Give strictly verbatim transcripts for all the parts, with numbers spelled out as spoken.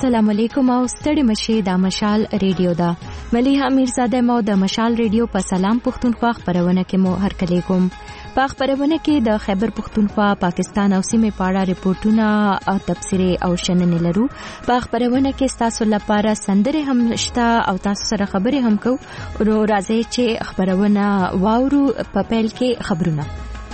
السلام علیکم او ستړي مشه د مشال ریډیو دا مليحه میرزاده مو د مشال ریډیو په سلام پښتونخوا خبرونه کې مو هر کله کوم په خبرونه کې د خیبر پښتونخوا پاکستان او سیمې په اړه ریپورتونه او تبصره او شننې لرو په خبرونه کې تاسو لپاره سندره هم شته او تاسو سره خبرې هم کوو ورو راځي چې خبرونه واورو په پیل کې خبرونه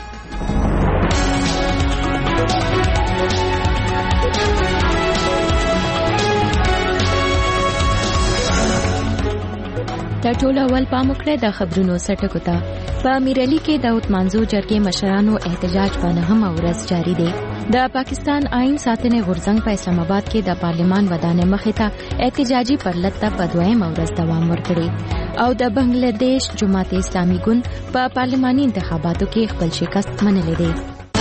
د ټولو اول پام وکړه د خبرونو سټکو ته په میرعلي کې د اوتمانزو جرګې مشرانو احتجاج په نهمه ورځ جاری دی د پاکستان آئین ساتنې غورځنګ په اسلام آباد کې د پارلمان ودانې مخې ته احتجاجي پرلط ته په دویمه ورځ دوام ورکړي او د بنگلاديش جماعت اسلامي ګوند په پارلماني انتخاباتو کې خپل شکست منلی دی.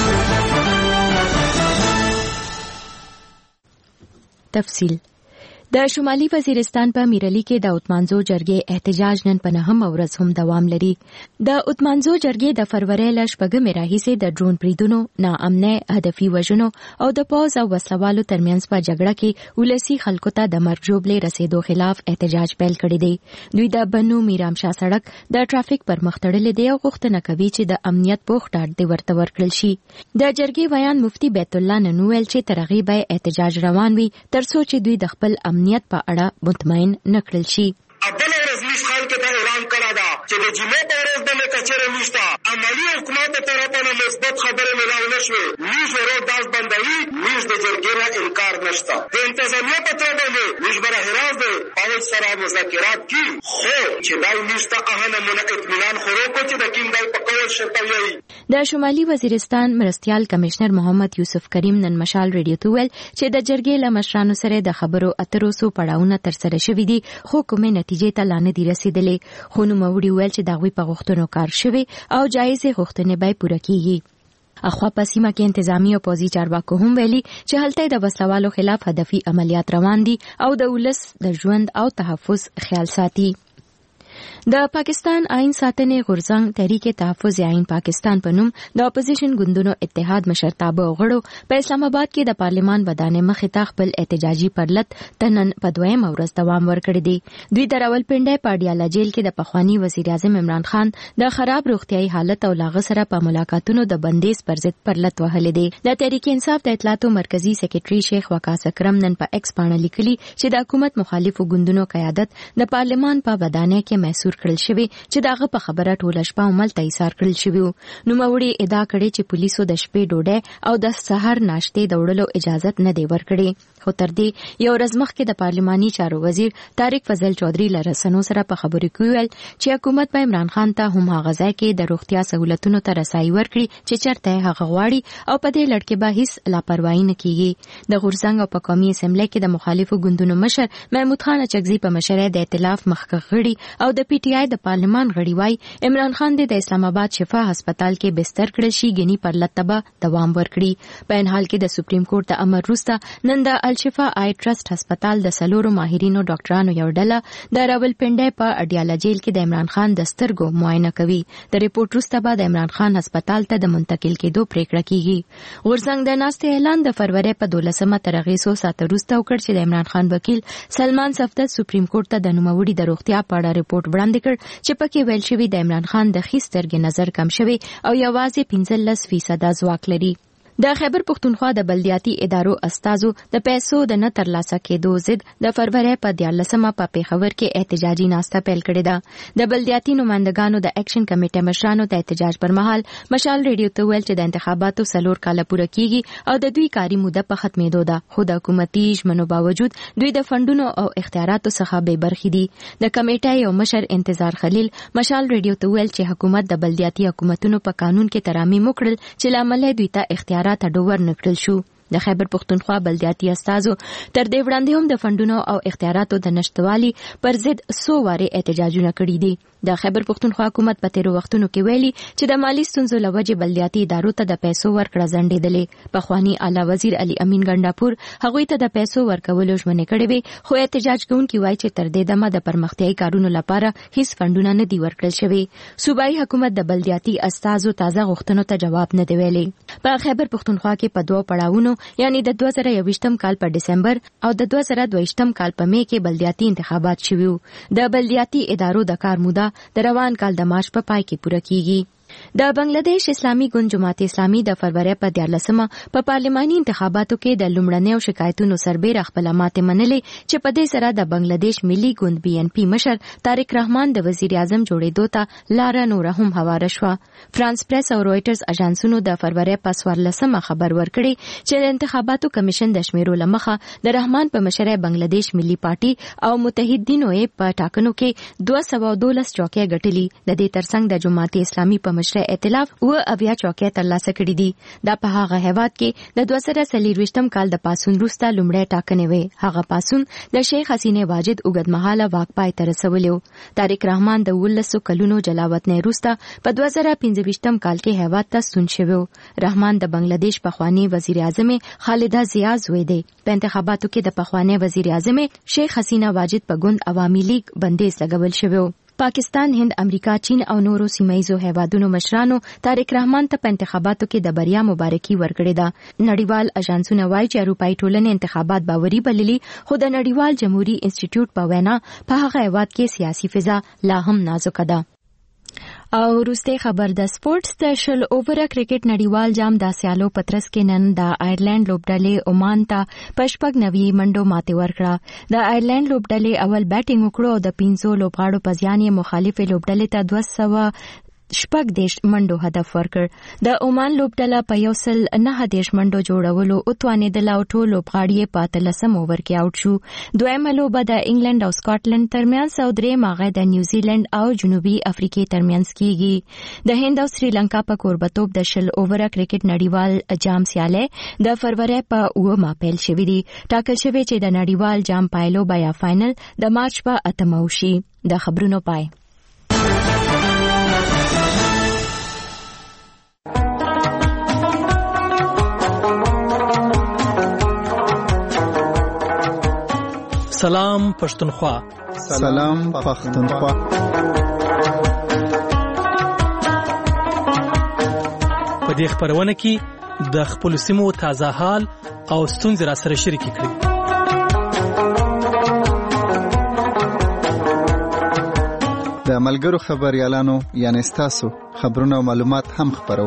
تفصیل د شمالي وزیرستان په میرعلي کې د اوتمانزو جرګې احتجاج نن په نهمه ورځ هم دوام لري. د اوتمانزو جرګې د فروری ل شپږمې راهیسې د ډرون بریدونو، ناامنۍ، هدفي وژنو او د پوز او وسلوالو ترمنځ په جګړه کې ولسی خلکو ته د مرګ ژوبلې رسیدو خلاف احتجاج پیل کړی دی. دوی د بنو میرام شاه سړک د ټرافیک پر مخ تړلې دی او غوښتنه کوي چې د امنیت پوښ ډاډ دی ورته ورکړل شي. د جرګې ویان مفتي بیت الله ننویل چې ترغیب احتجاج روان وي ترڅو چې دوی د خپل امنیت په اړه مطمئن نکړل شي. اول ورځ نش خلک ته اعلان کړه دا چې د جمعې په ورځ باندې کچره نشته. عملی حکومت طرفه نه مثبت خبره ملاو نشوي. نش ورو داس بندوي، نش د جرګې نه انکار نشته. د انتظامیه په توګه باندې نش بر احراز دی پاوڅ سره مذاکرات کی خو چې دای نشته اهنه مون اطمینان خورو کو چې د کیم دای په کول شرط وي. د شمالي وزیرستان مرستيال کمشنر محمد یوسف کریم نن مشال ریډیو ته ویل چې د جرګې له مشرانو سره د خبرو اترو سو پړاوونه تر سره شوې دي خو کومه نتیجې ته لا نه دي رسیدلې. خو نو موري ویل چې دغوی په غوښتنو کار شوی او جایزه غوښتنې به پوره کیږي. اخوا په سیمه کې انتظامی او پوزي چارواکو هم ویلي چې هلته د وسلوالو خلاف هدفي عملیات روان دي او د ولس د ژوند او تحفظ خیال ساتي. د پاکستان آئین ساتنې غورځنګ تحریک تحفظ آئین پاکستان په نوم د اپوزیشن ګوندونو اتحاد مشرتابه غړو په اسلام آباد کې د پارلمان ودانې مخې ته خپل احتجاجي پرلط تنن په دویمه ورځ دوام ورکړی دی. دوی د راولپنډۍ په اډیاله جیل کې د پخوانی وزیر اعظم عمران خان د خراب روغتيایي حالت او لاغه سره په ملاقاتونو د بندیز پر ضد پرلط وهلې دی. د تحریک انصاف د اطلاعاتو مرکزی سیکریټري شیخ وقاص اکرم نن په ایکس باندې لیکلي چې د حکومت مخالفو ګوندونو قیادت د پارلمان په ودانۍ کې محسوس کړل شوی چې داغه په خبره ټوله شپه عمل ته ایثار کړل شوی. نو موري ادعا کړي چې پولیسو د شپې ډوډۍ او د سحر ناشته د وړلو اجازه نه دی ورکړي. خو تر دې یو ورځ مخکې د پارلماني چارو وزیر طارق فضل چودھری له رسنیو سره په خبرو کې ویل چې حکومت په عمران خان ته هم هغه ځای کې د روغتیا سہولتونو ته رسایي ورکړي چې چرته هغه غواړي او په دې لړ کې به هیڅ لاپروايي نه کیږي. د غورځنګ او په قومي اسمبلی کې د مخالفو ګوندونو مشر محمود خان اچکزي په مشرۍ د ائتلاف مخکښ غړي او د پی ټی آی د پارلمان غړي وای عمران خان د اسلام آباد شفا هسپتال کې بستر کړل شي غني پر لتبه دوام ورکړي. په ان حال کې د سپریم کورټ د امر وروسته نن د الشفا آی ټرست هسپتال د سلورو ماهرینو ډاکټرانو یو ډله د راولپنډۍ په اډیاله جیل کې د عمران خان د سترګو معاینه کوي. د ریپورت وروسته به د عمران خان هسپتال ته د منتقل کېدو پریکړه کیږي. غورځنګ د ناستې اعلان د فروری په دولسمه تر اغېزو ساعت وروسته وکړ چې د عمران خان وکیل سلمان صفدر سپریم کورټ ته د نوموړي د روغتیا په اړه ریپورت وړاندې کړ چې پکې ویل شوی د عمران خان د خېسترګې نظر کم شوی او یوازې پنځلس فیصد ځواک لري. د خیبر پښتونخوا د بلدیاتي ادارو استازو د پیسو د نه ترلاسه کېدو ضد د فروری په دیارلسمه په پیښور کې احتجاجي ناسته پیل کړې ده. د بلدیاتي نمائندګانو د اکشن کمیټې مشرانو د احتجاج پر مهال مشال ریډیو ته ویل چې د انتخاباتو څلور کاله پوره کیږي او د دوی کاري موده په ختمېدو ده خو د حکومتي ژمنو باوجود دوی د فندونو او اختیاراتو څخه بې برخې دي. د کمیټې یو مشر انتظار خلیل مشال ریډیو ته ویل چې حکومت د بلدیاتي حکومتونو په قانون کې ترامیم وکړل چې لامل دوی ته اختیارات ډوور نکړل شو. د خیبر پښتونخوا بلدیاتي استازو تر دې وړاندې هم د فندونو او اختیاراتو د نشټوالي پر ضد څو واره احتجاجونه کړي دي. د خیبر پښتونخوا حکومت په تیرو وختونو کې ویلي چې د مالی ستونزو له وجې بلدیاتي ادارو ته د پیسو ورکړه ځنډېدلې. پخوانی اعلی وزیر علي امین ګنډاپور هغوی ته د پیسو ورکولو ژمنې کړې وې خو احتجاج کوونکي وایي چې تر دې دمه د پرمختیایي کارونو لپاره هیڅ فندونه نه دي ورکړل شوي. صوبایي حکومت د بلدیاتي استازو تازه غوښتنو ته جواب نه دی ویلي. په خیبر پښتونخوا کې په دوه پړاوونو یعنی د دوه زره یوویشتم کال په ډسمبر او د دوه زره دوهویشتم کال په می کې بلدیاتي انتخابات شوي وو. د بلدیاتي ادارو د کار موده د روان کال د مارچ په پای کې پوره کیږي. د بنگلاديش اسلامي ګوند جماعت اسلامي د فروری په دیارلسمه په پارلماني انتخاباتو کې د لومړنیو شکایتونو سربېره خپل ماتې منلې چې په دې سره د بنگلاديش ملي ګوند بي ان پی مشر طارق رحمان د وزیر اعظم جوړېدو ته لار نور هم هواره شوه. فرانس پریس او رويټرز اژانسونو د فروری په څوارلسمه خبر ورکړی چې د انتخاباتو کمیشن د شمیرو لمخه د رحمان په مشرۍ بنگلاديش ملي پارټي او متحدینو یې په ټاکنو کې دوه سوه دولس چوکۍ ګټلي. د دې ترڅنګ د جماعت اسلامي په مشرۍ ائتلاف و اویا چوکۍ ترلاسه کړې دي. دا په هغه هیواد کې د دوه زره څلوېښتم کال د پاسون وروسته لومړی ټاکنې وې. هغه پاسون د شیخ حسینه واجد اوږدمهاله واک پای ته رسولی و. طارق رحمان د اوولسو کلونو جلاوطن وروسته په دوه زره پنځه ویشتم کال کې هیواد ته ستون شوی و. رحمان د بنگلاديش پخوانی وزیر اعظم خالده ضیا زوی دی. په انتخاباتو کې د پخوانی وزیر اعظم شیخ حسینه واجد په ګوند عوامي لیگ بندیز لګول شوی و. پاکستان، هند، امریکا، چین او نورو سیمایزو هیوادونو مشرانو طارق رحمان ته په انتخاباتو کې د بریا مبارکي ورکړې ده. نړیوال اژانسونه وایي چې اروپایي ټولنې انتخابات باوري بللي، خو د نړیوال جمهوریت انسټیټیوټ په وینا په هغه هیواد کې سیاسي فضا لا هم نازکه ده. او وروستی خبر د سپورټس د شل اووره کرکټ نړیوال جام د سیالو پترس کې نن د آیرلند لوبډلې عمان ته په شپږ نوي منډو ماتې ورکړه. د آیرلند لوبډلې اول بیټینګ وکړو او د پنځو لوبغاړو په ځان یې مخالفې لوبډلې ته دوه سوه شپږ دیش منډو هدف ورکړ. د عمان لوبډله په یو سل نهه دیش منډو جوړولو اتوانېدل او ټول لوبغاړي په اتلسم اوور کې آوټ شو. دویمه لوبه د انګلند او سکاټلند ترمنځ او درېیمه هغه د نیوزیلند او جنوبي افریقې ترمنځ کیږي. د هند او سریلانکا په کوربتوب د شل اووره کرکټ نړیوال جام سیالۍ د فروری په اوومه پیل شوې دي. ټاکل شوی چې د نړیوال جام پایلوبه یا فائنل د مارچ په اتمه وشي. د خبرونو پای. سلام پښتونخوا. سلام پښتونخوا. په دې خبرونه کې د خپل سیمو تازه حال او ستونزې را سره شریک کړئ. د ملګرو خبريالانو یعنی تاسو خبرونه او معلومات هم خبرو.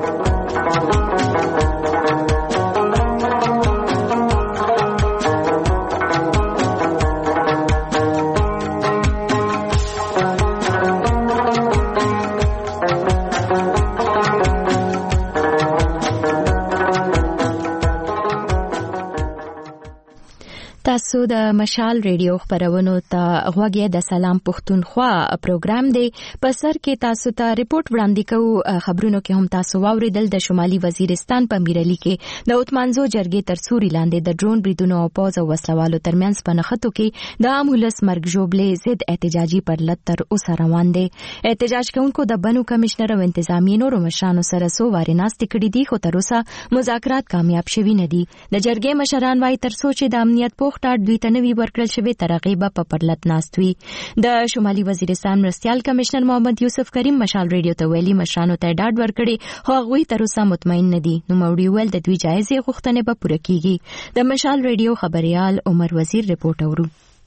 تاسو د مشال ریډیو خبرونو ته غوږی د سلام پښتونخوا پروګرام دی. په سر کې تاسو ته ریپورت وړاندې کوو. خبرونو کې هم تاسو واوریدل د شمالي وزیرستان په میرلی کې د اتمانزو جرګې تر سوري لاندې د ډرون بریدونو او پوز او وسلوالو ترمنځ په نښتو کې د امولس مرګ ژوبلې ضد احتجاجي پرلط تر اوسه روان دی. احتجاج کوونکو د بنو کمشنر او انتظامیې نورو مشرانو سره څو وارې ناستې کړې دي، خو تر اوسه مذاکرات کامیاب شوي نه دي. د جرګې مشران وايي تر څو چې د امنیت پوښ ټاټ دوی ته نوي ورکړل شوی ترغیب په پرلط ناست وي. د شمالي وزیرستان مرستیال کمشنر محمد یوسف کریم مشال ریډیو ته ویلي مشرانو ته ډاډ ورکړي، خو هغوی تر اوسه مطمئن نه دي. نو موري ویل د دوی جایزې غوښتنې به پوره کیږي. د مشال ریډیو خبريال عمر وزیر ریپورت اورو.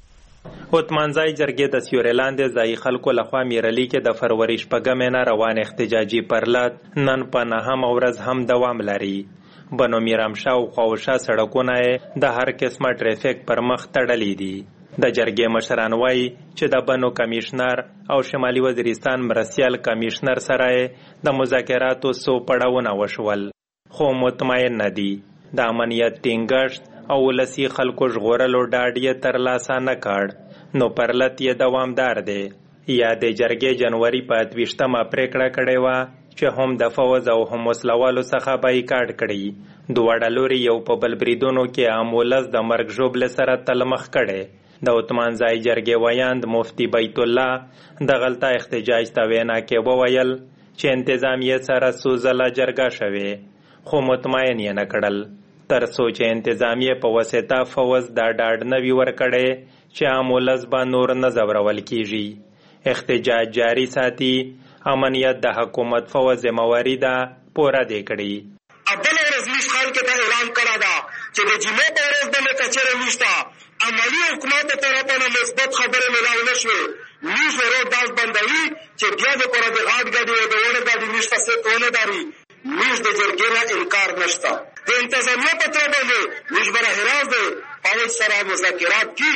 هوتمانځای جرګې د سیورلاندې ځای خلکو لخوا میرلی کې د فروری شپږمې نه روان احتجاجي پرلط نن په نهم ورځ هم دوام لري. بنو میرامشاه او خواوشا سړکونه د هر قسمه ټریفیک پر مخ تړلي دي. د جرګې مشران وایي چې د بنو کمیشنر او شمالي وزیرستان مرستیال کمیشنر سره د مذاکراتو څو پړاوونه وشول، خو مطمئن نه دي. د امنیت ټینګښت او ولسي خلکو ژغورلو ډاډ یې ترلاسه نه کړ، نو پرلط یې دوامدار دی. یا د جرګې جنوري په اتویشتمه پریکړه کړې وه چې هم د فوز او هم وسلوالو څخه بایکاټ کړي. دواړه لوري یو په بل بریدونو کې امولس د مرګ ژوبلې سره تلمخ کړي. د اتمانځای جرګې ویاند مفتی بیت الله د غلطه احتجاج ته وینا کې وویل چې انتظامیه سره څو ځله جرګه شوې، خو مطمئن یې نه کړل، تر څو چې انتظامیه په واسطه فوز دا ډاډ نه وي ورکړی چې امولس به نور نه ځورول کیږي. احتجاج جاری ساتي. امنیت د حکومت فوز ذمہواری ده پوره دی کړي. بل ورځ مشخال کې ته اعلان کړی دا چې د جمعې په ورځ باندې کچېرې نشته عملي حکومت د طرفه نه مثبت خبرې ملاو نه شوې نیز ورو داس بندوي چې بیا د پوره د غاټ ګاډي او د وړه ګاډي نشته څه ونه داري نیز د جرګې نه انکار نشته د انتظامیه په توګه باندې نیز به راهراز دی پوځ سره مذاکرات کی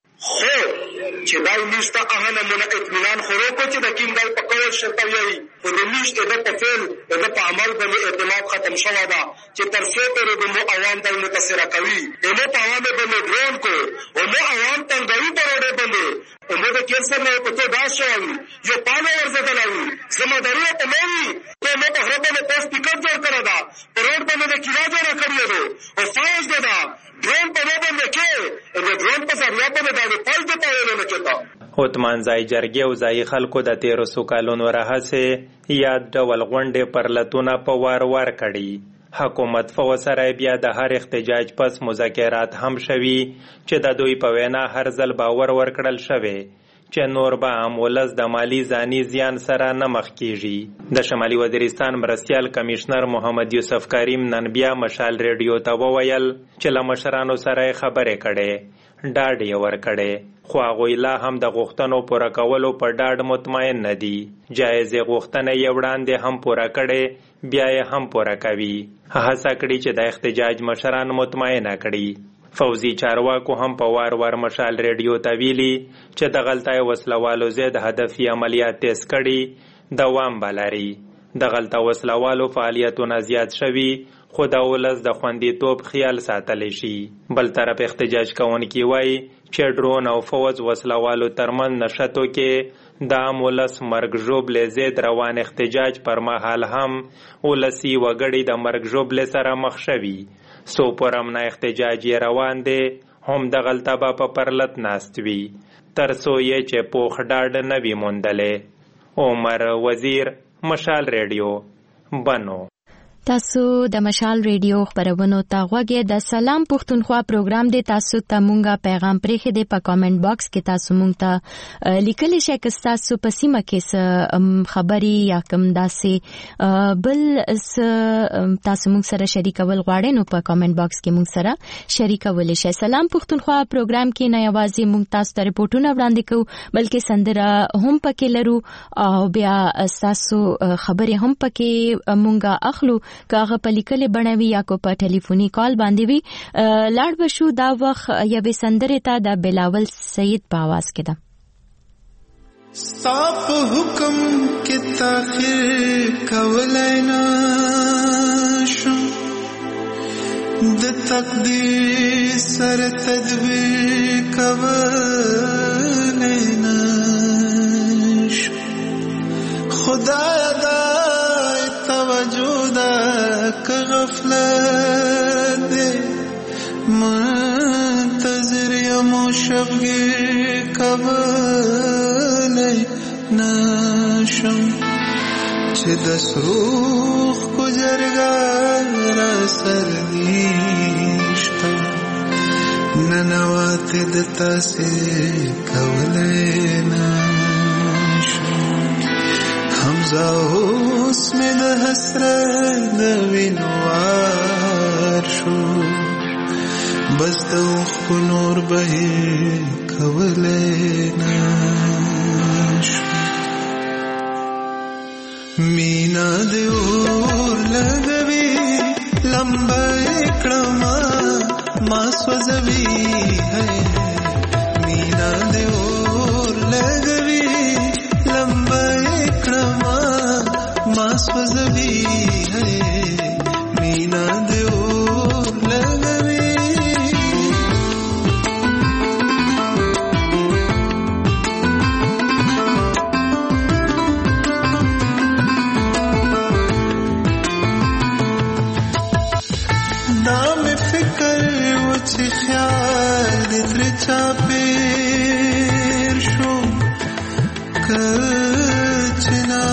خو چې دای نشته هغه نمونه اطمینان خورو کو چې د کیم دای په کول شرط وي خو د نیش د په فعل د په عمل باندې اعتماد ختم شوی دا چې تر څو پورې د مو عوام دای متاثر کوي نو په عوام باندې ګرون کو او مو عوام څنګه په روډ باندې نو د کینسر نه په تو دا شوی یو پانه ورزدلوي سماداري ته مې ته مو په هر باندې پوسټ پکټ جوړ کړی دا په روډ باندې د کیلا جوړ کړی دی او فایز دا ډرون په باندې کې د ډرون په ځای باندې دا پاس د پاولو نه کېتا هوتمان ځای جرګې او ځای خلکو د تیرو سو کالونو راهسې یاد ډول غونډې پرلتونه په وار وار کړي حکومت فو سره بیا د هر احتجاج پس مذاکرات هم شوي چې د دوی په وینا هر ځل باور ورکړل شوی چې نور به عام ولس د مالی ځاني زیان سره نه مخ کیږي د شمالي وزیرستان مرستیال کمشنر محمد یوسف کریم نن بیا مشال ریډیو ته وویل چې له مشرانو سره خبرې کړي ډاډ یې ورکړی خو هغوی لا هم د غوښتنو پوره کولو په ډاډ مطمئن نه دي جایزې غوښتنه یې وړاندې هم پوره کړې بیا یې هم پوره کوي هڅه کړي چې د احتجاج مشران مطمئنه کړي فوزي چارواکو هم په وار وار مشال ریډیو ته ویلي چې د غلطه وسلوالو ضد هدفي عملیات تیز کړي دوام به لري د غلطه وسلوالو فعالیتونه زیات شوي خو د ولس د خوندیتوب خیال ساتلی شي بل طرف احتجاج کوونکي وایي چې ډرون او فوز وسلوالو ترمن نشتو کې د عام ولس مرګ ژوبلې ضد روان احتجاج پر مهال هم ولسي وګړي د مرګ ژوبلې سره مخ شوي سو پر امنه احتجاج یې روان دی هم د غلطه به په پرلت ناست وي تر څو یې چې پوخ ډاډ نه وي موندلی عمر وزیر مشال ریډیو بنو تاسو د مشال ریډیو خبرونو ته غوږی د سلام پښتونخوا پروګرام دی تاسو ته مونږه پیغام پرېښی دی په کامنټ باکس کې تاسو مونږ ته لیکلی شئ که تاسو په سیمه کې څه خبرې یا کوم داسې بل تاسو مونږ سره شریکول غواړئ نو په کامنټ باکس کې مونږ سره شریکولی شئ سلام پښتونخوا پروګرام کې نه یوازې مونږ تاسو ته رپورټونه وړاندې کوو بلکې سندره هم پکې لرو او بیا تاسو خبرې هم پکې مونږه اخلو کاغه په لیکلې بڼه وي یا کو په ټلیفوني کال باندې وي لاړ بشو دا وخت یوې سندرې ته د بلاول سید په आवाज کې ده صاف حکم کې تاخير کولای نه شو د تقدیر سره تدبیر کولای نه شو خدای دا توجه که غفلت دے منتظر یمو شبگیر کبلی نشم چه دست روخ کجرگار سردیشتا ننوات دتا سے کولی نشم حمزه اوس مې د حسرت د وینوار شو بس د اوښکو نور بهیر کولی نه شو مینا د اور لګوي لمبه یې کړمه ما سوځوي مینا د اور لګوي لمبه मास वज़वी है मीना दे और लगवी नाम फिकर वच ख्याल दिल चापे शो कचना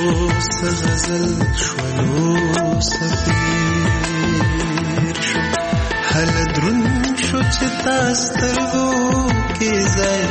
سغزل شولو سفیر شو حل درون شو چې تاسترګو کې ځای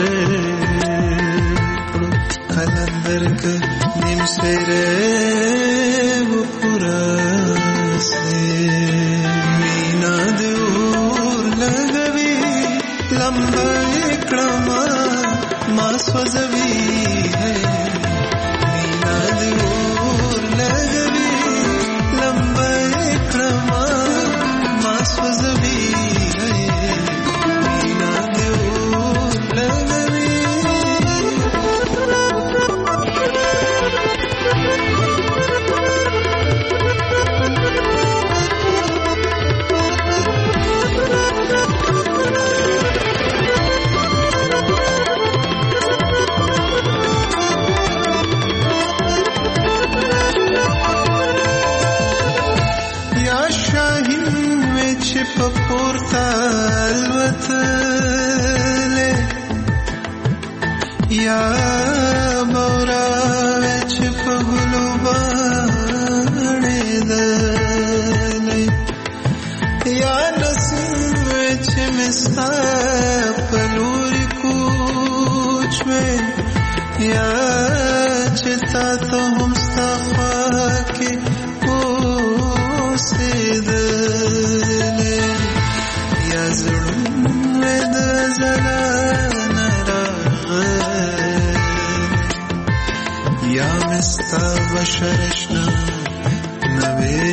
ورکړو قلندر که نیم سویره و پورا سے مینا دے اور لگوی لمبا اکڑما ما سوزوی ہے مینا دے اور لگوی لمبا اکڑما ما سوزوی ہے مینا دے اور لگوی پورتا الوتلے یا بورا وچ پغلو بانے دلے یا نسیم وچ مستا پلوری کوچ میں یا چتا تو ہمستا خواکی پوسی دلے زړون د زلان راغ یا مستا بشرشنا نوی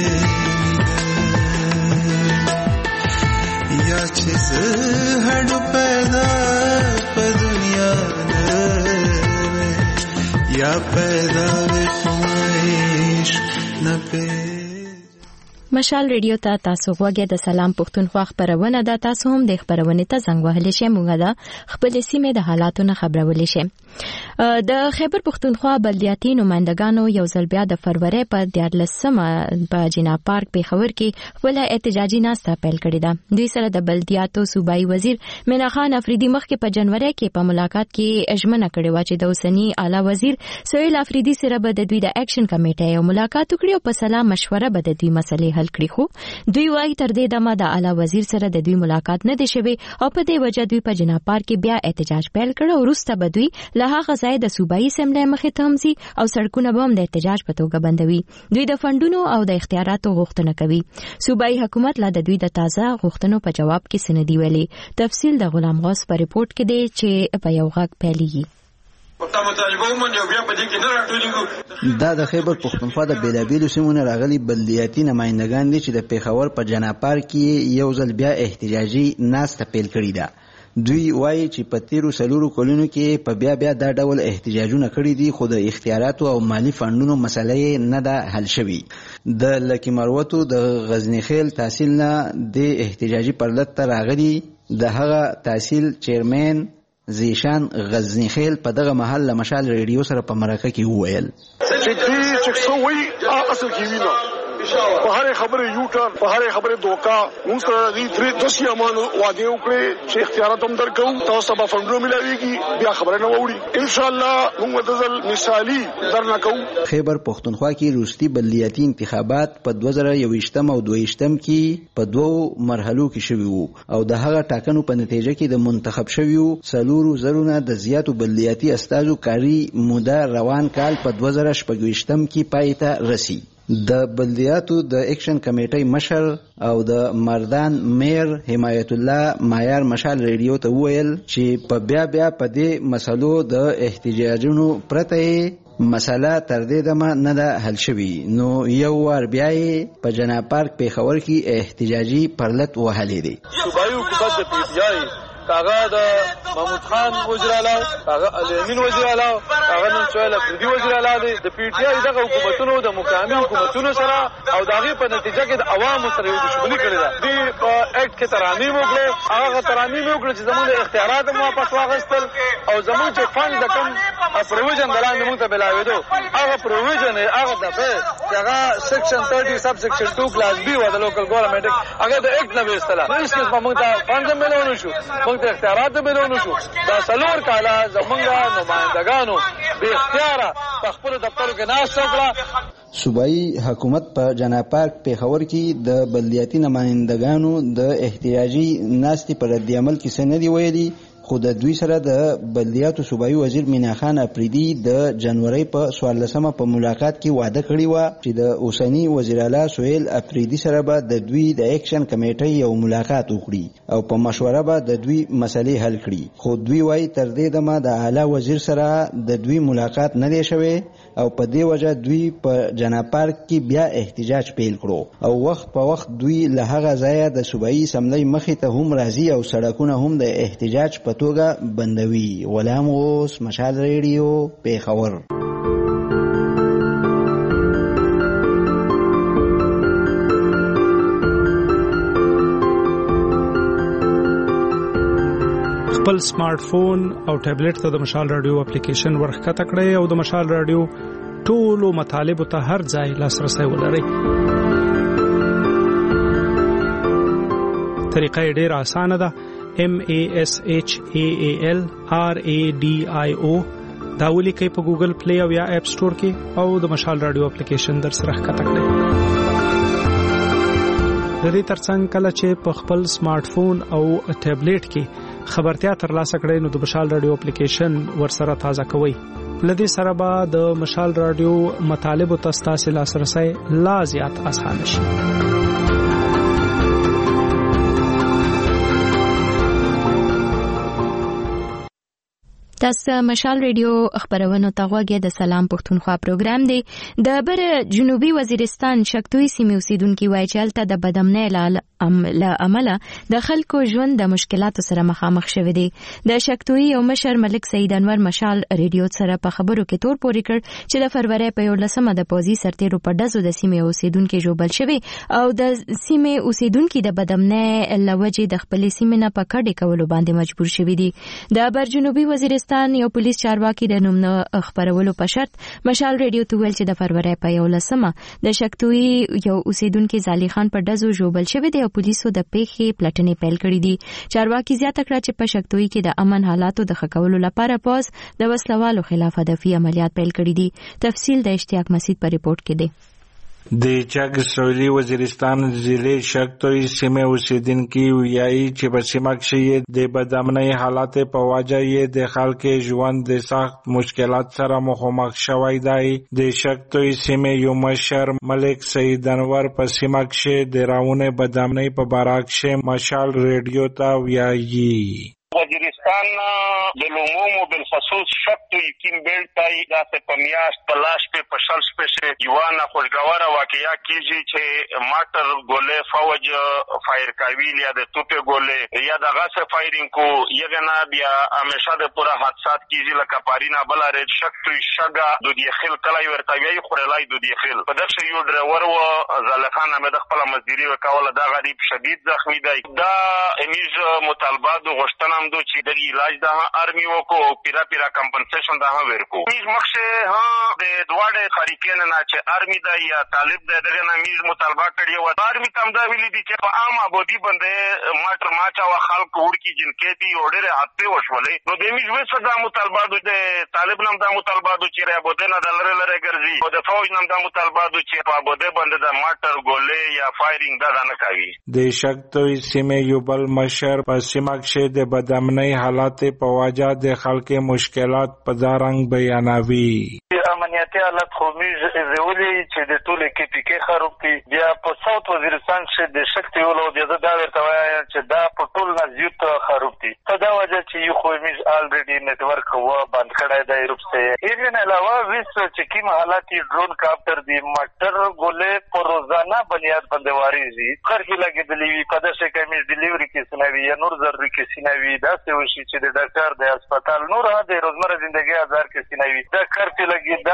یا چیز هډو پیدا په دنیا نه یا پیدا وي خمایش نه پی مشال ریډیو ته تاسو غوږی د سلام پښتونخوا خبرونه ده. تاسو هم د خبرونې ته زنګ وهلی شئ. موږ د خپل سیمې د حالاتو نه خبرولې شئ. د خیبر پښتونخوا بلدیاتي نمائندګانو یو ځل بیا د فروری په دیارلسمه په جناب پارک پیښور کې خپل احتجاجي ناسته پیل کړې ده. دوی سره د بلدیاتو صوبایي وزیر مینا خان افریدي مخکې په جنوري کې په ملاقات کې ژمنه کړې و چې د اوسنی اعلی وزیر سهیل افریدي سره به د دوی د اکشن کمیټې یو ملاقات وکړي او په سلا مشوره به د دوی مسلې حل کړي. خو دوی وايي تر دې دمه د اعلی وزیر سره د دوی ملاقات نه دی شوی او په دې وجه دوی په جناب پارک کې بیا احتجاج پیل کړ او وروسته به دوی له هغه ځای د صوبایي اسمبلی مخې ته همزي او سړکونه به هم د احتجاج په توګه بندوي. دوی د فندونو او د اختیاراتو غوښتنه کوي. صوبایي حکومت لا د دوی د تازه غوښتنو په جواب کې سندي ویلي. تفصیل د غلام غوث په ریپورت کې دی چې په یو غږ پیلېږي. دا د خیبر پښتونخوا د بیلابیلو سیمونو راغلي بلدیاتي نمائندګان دي چې د پیښور په جناب پارک کې یو ځل بیا احتجاجي ناسته پیل کړې ده. دوی وایي چې په تیرو څلورو کلونو کې په بیا بیا دا ډول احتجاجونه کړي دي خو د اختیاراتو او مالی فندونو مسله نه ده حل شوې. د لکي مروتو د غزنی خیل تحصیل نه د احتجاجي پرلط ته راغلي د هغه تحصیل چیرمن زیشان غزنی خیل په دغه محل له مشال ریډیو سره په مرکه کې وویل چې دې چې څو وایي اصل کې وینا په هر خبره یو ټر په هر خبره دوکا موږ سره دې تری دوسي امانو وعده وکړي چې اختیارات هم درکو تاسو به فندو ملاويږي بیا خبره نه ووري ان شاء الله موږ دزل مثالی درنه کوو. خیبر پښتونخوا کې روستي بلدیاتي انتخابات په دوه زره یوویشتم او دویشتم کې په دوو مرحلو کې شوي وو او د هغه ټاکنو په نتیجه کې د منتخب شویو څلورو زرونه د زیاتو بلدیاتي استازو کاري موده روان کال په دوه زره شپږویشتم کې پای ته رسي. د بلدیاتو د اکشن کمیټې مشر او د مردان میر حمایت الله مایار مشال ریډیو ته وویل چې په بیا بیا په دې مسلو د احتجاجونو پرته مسله تر دې دمه نه ده حل شوې نو یو وار بیا په جناب پارک پیښور کې احتجاجي پرلط وهلې دي. صوبایي حکومت د پی ټی آی کاغه د محمود خان وزیر اعلی کاغه الامین وزیر اعلی کاغه نن سوال افریدي وزیر اعلی دی د پی ټی آی دغه حکومتونو د مقامی حکومتونو سره او دغه په نتیجه کې د عوامو سره یو دښمنی کړې ده. دی په اکټ کې ترامیم وکړي هغه ترامیم وکړي چې زموږ د اختیارات مو واپس واغستل او زموږ چې فند د کوم پروویژن دلاندې موږ ته بلاوېدو هغه پروویژن هغه دغه هغه سیکشن تیرټي سب سیکشن ټو کلاس بی و د لوکل ګورنمنت هغه د اکټ نه وستله نو هیڅ موږ ته فند ملونه شو موږ ته اختیارات ملونه شو. دا څلور کاله زمونږ نمائندګانو بې اختیاره په خپلو دفترو کې ناسته وکړه. صوبایي حکومت په جناب پارک پېښور کې د بلدیاتي نمائندګانو د احتجاجي ناستې پر رد عمل کې څه نه دي ویلي، خو د دوی سره د بلدیاتو صوبایي وزیر مینا خان اپریدي د جنوري په څوارلسمه په ملاقات کې وعده کړې وه چې د اوسني وزیر اعلی سهیل اپریدي سره به د دوی د اکشن کمیټۍ یو ملاقات وکړي او په مشوره به د دوی مسلې حل کړي. خو دوی وایي تر دې دمه د اعلی وزیر سره د دوی ملاقات نه دی شوی او په دې وجه دوی په جناب پارک کې بیا احتجاج پیل کړو او وخت په وخت دوی له هغه ځایه د صوبایي اسمبلی مخې ته هم راځي او سړکونه هم د احتجاج په توګه بندوي. غلام اوس، مشال ریډیو، پېښور. خپل سمارټ فون او ټابلیټ ته د مشال رادیو اپلیکیشن ورخکته کړئ او د مشال رادیو ټولو مطالبو ته هر ځای لاسرسی ولرئ. طریقه یې ډېره اسانه ده. M A S H A A L R A D I O دا ولیکئ په ګوګل پلی او یا اپ سٹور کې او د مشال رادیو اپلیکیشن در سره ښکته کړئ. د دې ترڅنګ کله چې په خپل سمارټ فون او ټابلیټ کې خبرتیا ترلاسه کړئ نو د مشال رادیو اپلیکیشن ورسره تازه کوئ. لدې سره به د مشال رادیو مطالبو ته ستاسو لاسرسی لا زیات اسانه شي. تاسو مشال ریډیو خبرونه ته غوږی د سلام پښتونخوا پروګرام دی. د بر جنوبي وزیرستان شکتوي سیمې اوسیدونکو وایي چې هلته د بدامنۍ له امله د خلکو ژوند د مشکلاتو سره مخامخ شوی دی. د شکتوي یو مشر ملک سید انور مشال ریډیو سره په خبرو کې تور پورې کړ چې د فروری په یولسمه د پوځي سرتیرو په ډزو د سیمې اوسیدونکو ژوبل شوی او د سیمې اوسیدونکو د بدامنۍ له وجې د خپل سیمې نه په کډې کولو باندې مجبور شوی دي. د بر جنوبي وزیرستان یو پولیس چارواکي د نوم نه خبرولو په شرط مشال ریډیو ته ویل چې د فروری په یولسمه د شکتوي یو اوسیدونکو زالي خان په ډزو ژوبل شوی دی او پولیسو د پیښې پلټنې پیل کړې دي. چارواکي زیاته کړه چې په شکتوي کې د امن حالاتو د ښه کولو لپاره پوز د وسلوالو خلاف هدفي عملیات پیل کړي دي. تفصیل د اشتیاق مسعود په ریپورت کې دی. د چک سویلي وزیرستان ضلع شکتوي سیمې اوسیدونکي وایي چې په سیمه کې د بدامنۍ حالات په وجه یې د خلکو ژوند د سخت مشکلات سره مخامخ شوی دی. د شکتوي سیمې یو مشر ملک سید انور په سیمه کې د راونه بدامنۍ په باره کې مشال ریډیو ته وایي. وزیرستان د لوموم بالخصوص شکتوي کیم بیلټای داسې په میاشت په لاش په پشل سپیشه یوانه خوشګواره واقعیا کیږي چې ماټر ګولې فوج فایر کوي یا د توپه ګولې یا د غاصه فایرینګ کو یغنا بیا همیشه د پورا حادثات کیږي لکه پارینا بل رې شکتوي شګه د دې خل کلای ورته وی خورلای د دې خل په دغه یو ډرایور و زلخان مې د خپل مزدوري وکوله دا غریب شدید زخمی دی. دا امیز مطالبات غوښتنه دو چې د علاج د ارمي وکو پیرا پیرا کمپنسیشن دا ورکو. میز مخشه ها د دواړه خریکین نه چې ارمي دا یا طالب د دغه نه میز مطالبه کړی و. ارمي تم دا ویلي دي چې په عام ابودي باندې ماټر ماچا او خلک ورکی جنکې دي اورره حادثه وشولې نو د میز وسه دا مطالبه د طالب نام دا مطالبه چې را بده نه دلره لره ګرځي او د فوج نام دا مطالبه چې په ابوده باندې د ماټر ګولې یا فایرینګ دا نه کوي. د شکتوي سیمې یو بل مشر په سیمه کې د بدامنۍ حالات په وجه د خلکو مشکلات په دارنګ بیانوي. امنیتي حالت خو میز زولي چې د ټولې کې پکې خراب دي. بیا په ساوث وزیرستان کې د شکتوي ولو بیا دا ورته وایي چې دا په ټول نزدیک خراب دي. په دا وجه چې یو خو میز الریډي نتورک و بند کړی دی روپسته. ایون علاوه ویس چې کوم حالات ډرون کاپټر دی ماټر ګولې په روزانه بنیاد باندې واريزي خرخي لګېدلې وي په داسې کې میز ډیلیوري کې سنوي یا نور ضروري کې سنوي دا څه وشي چې د ډاکټر د هسپتال نور د روزمره ژوندۍ هزار کې سنوي دا خرڅ لګي دا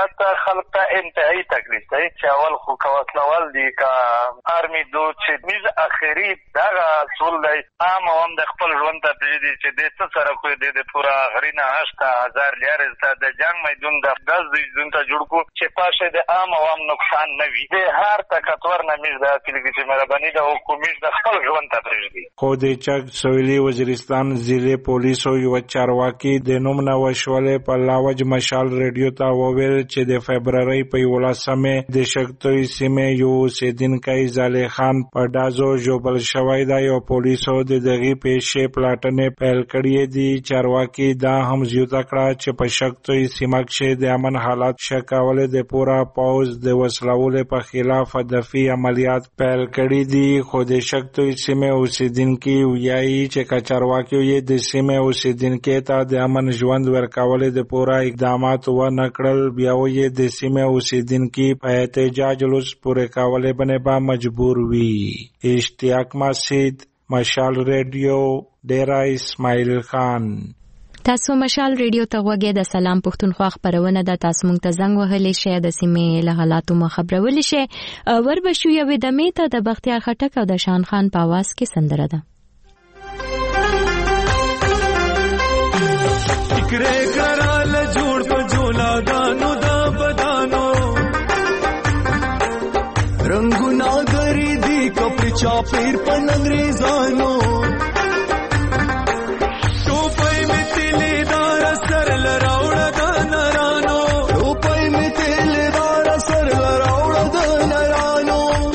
زیات خلک ته انتهایی تکلیف دی چې اول خو که وسلوال دي که آرمي دود چې میز اخري دغه اصول دی عام هم د خپل ژوند ته پرېږدي چې دی څه سره کوي دی د پوره غري نه هشته هزار لیارې ته د جنګ میدون د ګز د ژوند ته جوړ کړو چې پاشه د عام عوام نقصان نه وي د هر تکتور نه میز د کلیږي چې مهرباني د حکومت د خپل ژوند ته پرېږدي. خو د چک سویلي وزیرستان ضلع پولیسو یو چارواکي د نوم نه وشولې په لاوج مشال ریډیو ته وویل چې د فبرورۍ په یولسمې د شکتوي سیمې یو اوسېدونکی زالې خان په ډازو ژوبل شوی دی او پولیسو د دغې پیښې پلاټنې پیل کړې دي. چارواکي دا هم زیاته کړه چې په شکتوي سیمه کښې د امن حالات ښه کولو د پوره پوځ د وسلولو په خلاف هدفي عملیات پیل کړي دي. خو د شکتوي سیمې اوسېدونکي وایي چې که چارواکي یې د سیمې اوسېدونکي ته د امن ژوند ورکولو د پوره اقدامات ونه کړل بیا یې د سیمې اوسېدونکي په احتجاج لوس پورې کولو باندې به مجبور وي. اشتیاق مسجد، مشال ریډیو، ډیرا اسماعیل خان. تاسو مشال ریډیو ته غوږی د سلام پښتونخوا خبرونه ده. تاسو مونږ ته زنګ وهلی شئ د سیمې له حالاتو مو خبرولی شئ. وربشو یوې دمې ته د بختیار خټک او د شان خان په اواز کې سندره ده. فکرې کرال جوړ په جولا دانو دا بدانو رنگونا گری دی کپڑی چاپیر پن انگریزانو ٹوپائی میں تیلی دار سر لراوڑا دا نرانو ٹوپائی میں تیلی دار سر لراوڑا دا نرانو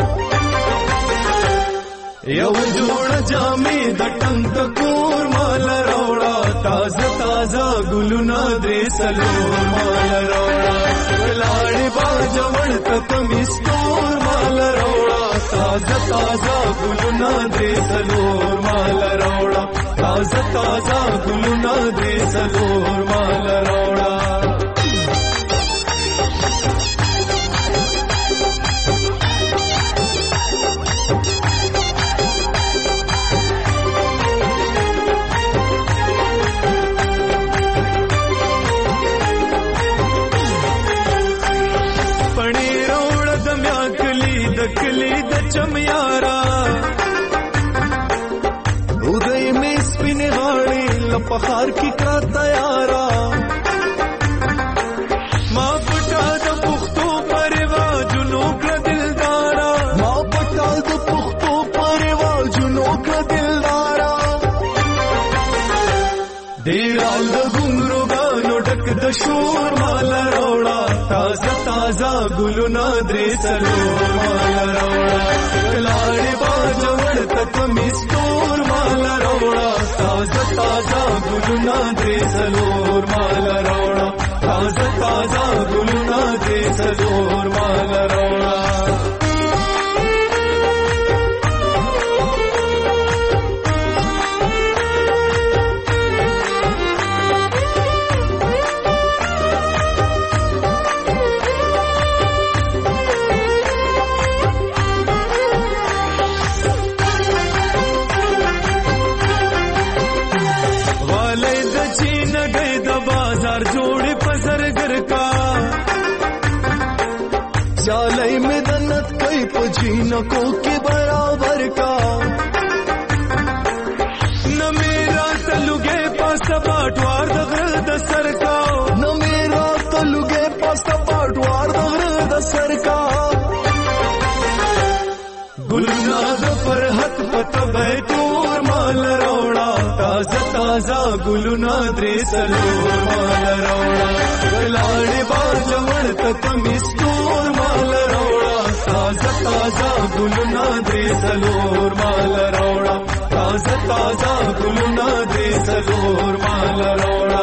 یو جوڑ جامی دا ٹنگ تکور مال راوڑا تازہ تازہ گلونا درے سلور مال راوڑا لاڑی باجوڑ تکمیستور مال راوڑا تازہ تازہ گلونا درے سلور مال راوڑا تازہ تازہ گلونا درے سلور مال راوڑا کلی د چمیارا ادھے میں سپین غاڑی لپخار کی کا تیارا ماں پٹا د پختو پروا جنوب کا دلدارا ماں پٹا د پختو پروا جنوب کا دلدارا دیرال د گنگرو گانو ڈک د شور مال روڑا تازہ تازہ گلونا درے سلور مال روڑا لاڑی باجوڑ تک مستور مال روڑا تازہ تازہ گلونا درے سلور مال روڑا تازہ تازہ گلونا درے سلور مال روڑا چالئی میں دنت کئی پجینوں کو کے برابر کا نہ میرا تلگے پاس باٹوار دغر د سر کا نہ میرا تلگے پاس باٹوار دغر د سر کا گلناد فرحت پت بیتور مال روڑا تازہ تازہ گلنا درے سلور مال روڑا لاڑی باجوڑ تک مستور مال روڑا تازہ تازہ گلنا درے سلور مال روڑا تازہ تازہ گلنا درے سلور مال روڑا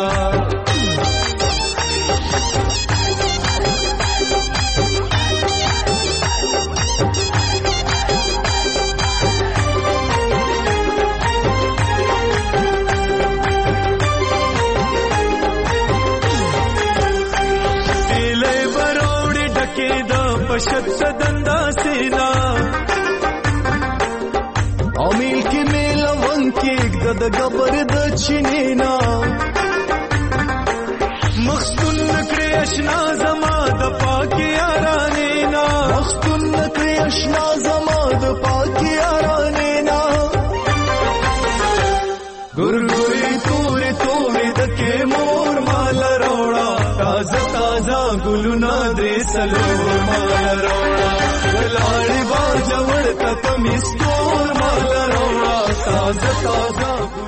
پشت سدندا سینا امیل کی میلا ون کی ایک دد گبر د چنینا مخستون نکړې آشنا زما د پاکي یارانینا وختون نکړې آشنا زما د پاکي یارانینا ګورګوري تورې تورې دکې مور مال روړا تازه تازه ګلونه درې سلور مال روړا ولاړې باجوړ ته کمیس تور مال روړا تازه تازه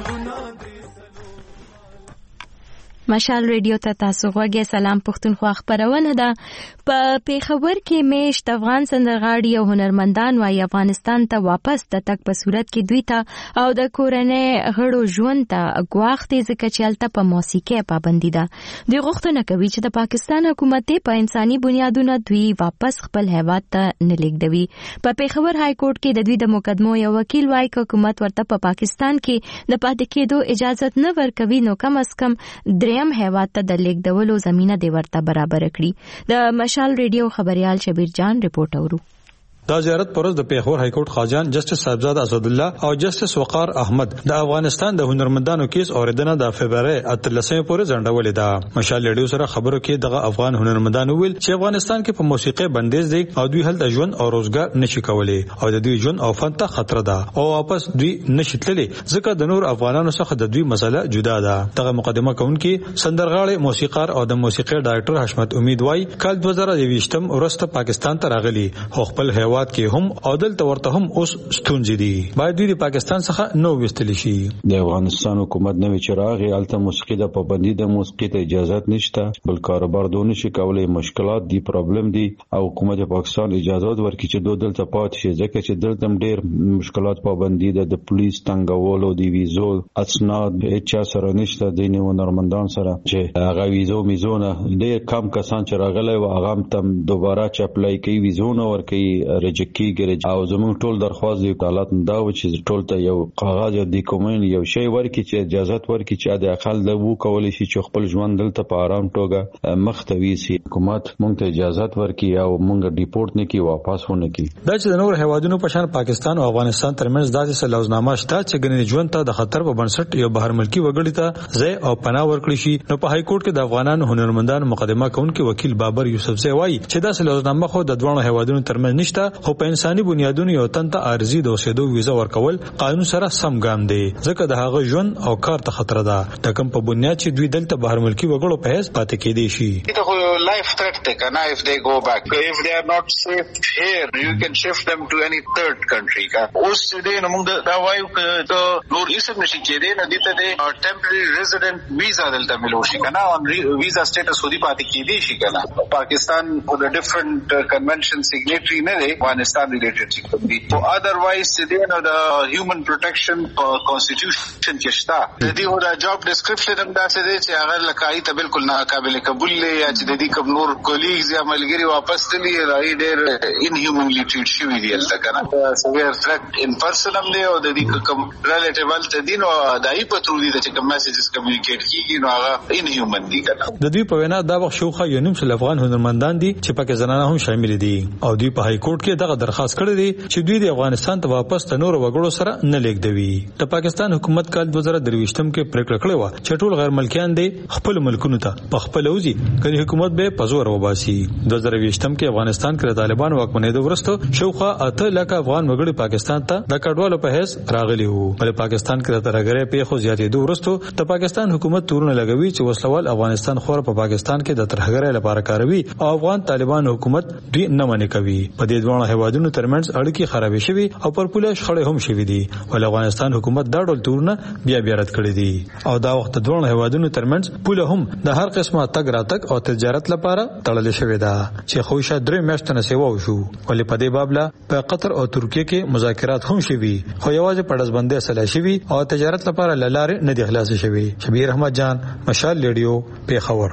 مشال ریډیو ته تاسو غوږی سلام پښتونخوا خبرونه ده په پیښور کې میشت افغان سندرغاړي او هنرمندان وايي افغانستان ته واپس د تک په صورت کې دوی ته او د کورنۍ غړو ژوند ته غواړي ځکه چې الته په موسیقي پابندي ده دوی غوښتنه کوي چې د پاکستان حکومت په انساني بنیادونو دوی واپس خپل هیواد ته نه لیږدوي په پیښور های کورټ کې د دوی د مقدمو یو وکیل وايي چې حکومت ورته په پاکستان کې د پاتې کېدو اجازه نه ورکوي نو کم از کم دریم هیواد ته د لیږدولو زمينه دی ورته برابر کړي د مشال ریډیو خبريال شبیر جان رپورټ اورو دا زیارت پرز د پیښور های کورټ خاجان جسټس صاحبزاده اسد الله او جسټس وقار احمد د افغانستان د هنرمندانو کیس اوریدنه د فبراير اتلسمه پورې ځنډولې ده مشال ریډیو سره خبرو کې دغه افغان هنرمندانو ویل چې افغانستان کې په موسیقي بندیز دی او دوی هلته ژوند او روزګار نشي کولای او د دوی ژوند او فن ته خطر ده او واپس دوی نشي تللی ځکه د نور افغانانو څخه د دوی مسله جدا ده دغه مقدمه کوونکی سندرغاړي موسیقار او د موسیقي ډایرکټر حشمت امید وای کال دوه زره یوویشتم ورسته پاکستان ته راغلي خو خپل هیواد کې هم عدل تورته هم اوس ستونزې دي باید دوی د پاکستان څخه نو وستل شي د افغانستان حکومت نوې چراغي الته موسیقي د پابندي د موسیقي ته اجازه نشته بل کاروبار دونه شي کولای مشکلات دي پرابلم دي او حکومت پاکستان اجازه ورکړي چې دوی دلته پات شي ځکه چې دلته ډېر مشکلات پابندي د پولیس تنګولو دی ویزو اسناد هیڅ سره نشته د هنرمندان سره چې هغه ویزو میزونه ډېر کم کسان چې راغلي او هغه تم دوباره چپلای کوي ویزونه ورکړي رجکی ګرځي او زموږ ټول درخواست دی حالت دا و چې ټول ته یو کاغذ یا ډاکومنت یو شی ورکړي چې اجازه ورکړي چې د اقل د وو کولای شي چې خپل ژوند دلته په آرام توګه مختوي سي حکومت مونږ ته اجازه ورکړي او مونږ ډیپورت نه کی واپس ونه کی دا چې د نور هیوادونو په شان پاکستان او افغانستان ترمنځ داسې سلوزنامه شته چې ګنې ژوند ته د خطر په بنسټ یو بهر ملکی وګړي ته ځای او پناه ورکړي شي نو په های کورټ کې د افغانانو هنرمندانو مقدمه کوونکی وکیل بابر یوسف زئی وایي چې دا سلوزنامه خو د دوه هیوادونو ترمنځ نشته خو په انساني بنیادونو یو تن ته عارضي د اوسېدو ویزه ورکول قانون سره سم ګام دی ځکه د هغه ژوند او کار ته خطر ده د کوم په بنیاد چې دوی دلته بهر ملکی وګړو په هیڅ پاتې کېدي شي life threat they can if they go back if they are not safe here you can shift them to any third country ka us de no mung da waiu to nor isem nishi kede na dite de temporary resident visa delta milo shi kana on visa status hodi pati kedi shi kana Pakistan for the different uh, convention signatory ne de Afghanistan related sikandi so otherwise de no the human protection uh, constitution ke shta de ho da job description am da se de che agar lakai ta bilkul na qabil qabul le ya che de کوم نور کولیګز یا ملګری واپس تللی راي ډېر انهیومنلی ټریټ شوی دی الته کنه سویر ثریټ ان پرسن هم دی او د دې کوم ریلیټیو الته دین او دای په ترو دي چې کوم میسجز کمیونیکیټ کیږي نو هغه انهیومن دی کنه د دوی په وینا دا وخت شوخه یو نیم سل افغان هنرمندان دي چې پکې زنانه هم شامل دي او دوی په های کورټ کې دغه درخواست کړی دی چې دوی د افغانستان ته واپس تنور وګړو سره نه لیږدوي د پاکستان حکومت کال دوه زره درویشتم کې پریکړه کړې و چې ټول غیر ملکیان دي خپل ملکونو ته په خپل اوزي کله حکومت به پزور وباسي دوه زره ویشتم کې افغانستان کې د طالبان واکمنۍ ورسته شوخه اته لک افغان وګړي پاکستان ته د کډوالو په هیڅ راغلي وو بل پاکستان کې د ترګرې په خو زیاتې دوه ورسته د پاکستان حکومت تورونه لګوي چې وسلوال افغانستان خور په پاکستان کې د ترګرې لپاره کاروي او افغان طالبان حکومت دوی نه منې کوي په دې دوه هیوادونو ترمنځ اړیکې خرابې شوي او پر پوله شخړې هم شوي دي ول افغانستان حکومت دا ډول تورونه بیا بیا رد کړی دي او دا وخت دوه هیوادونو ترمنځ پوله هم د هر قسمه تګ راتګ او تجارت لپاره تړلې شوې ده چې خوښه درې میاشتې نه سیوا وشو ولې په دې باب لا په قطر او ترکیه کې مذاکرات هم شوي خو یوازې پړسبندې اصله شوي او تجارت لپاره لارې نه دي خلاص شوي شبیر احمد جان مشال ریډیو پیښور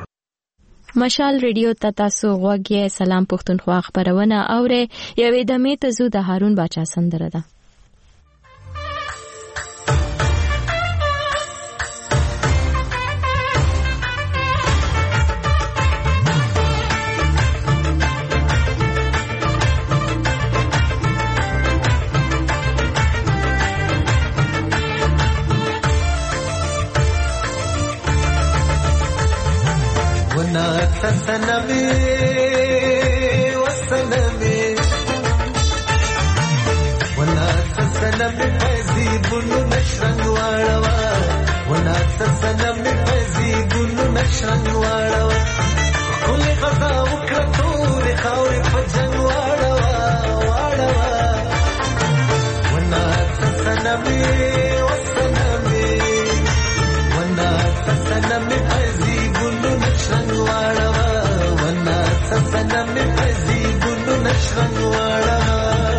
مشال ریډیو ته تاسو غوږی سلام پښتونخوا خبرونه اورئ یوې دمه ته زو د هارون باچا سندره ده سنمي وسنمي ولا سنمي فزي بنو نشرن واړوا ولا سنمي فزي بنو نشرن واړوا كل غزا وکړو خاورې په جنگ واړوا واړوا ولا سنمي وسنمي ولا سنمي فزي بنو نشرن واړوا ولا سنمي فزي بنو نشرن واړوا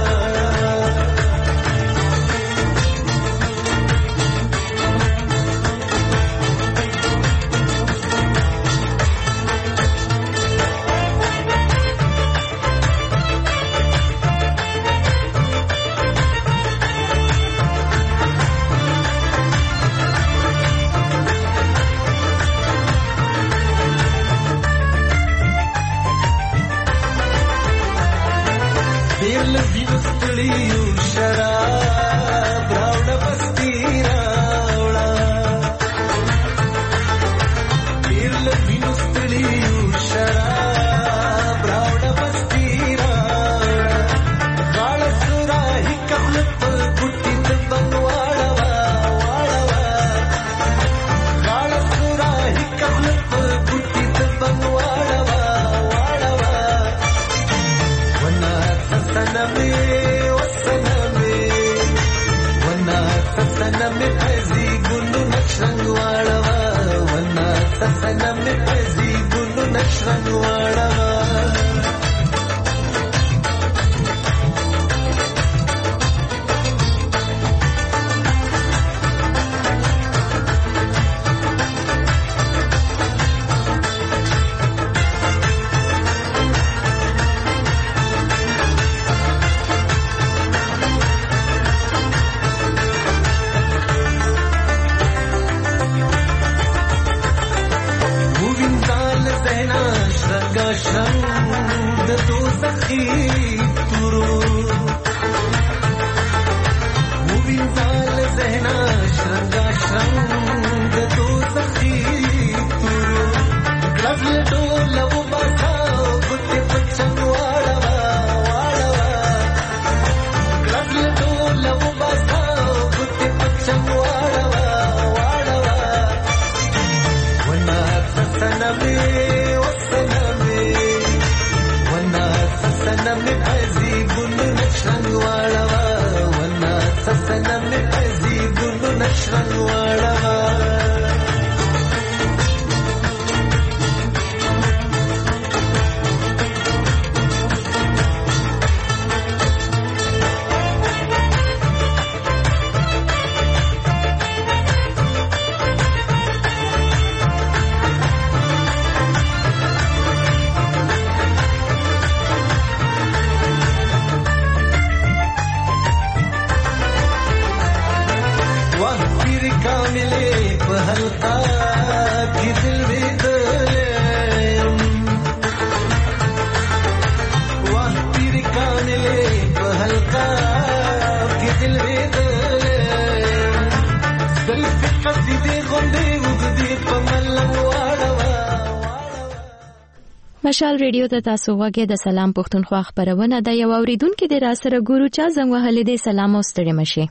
مشال ریډیو ته تاسو غوږی د سلام پښتونخوا خبرونه د یو اوریدونکو د را سره ګورو چا زنګ وهلې د سلام او ستړي مشي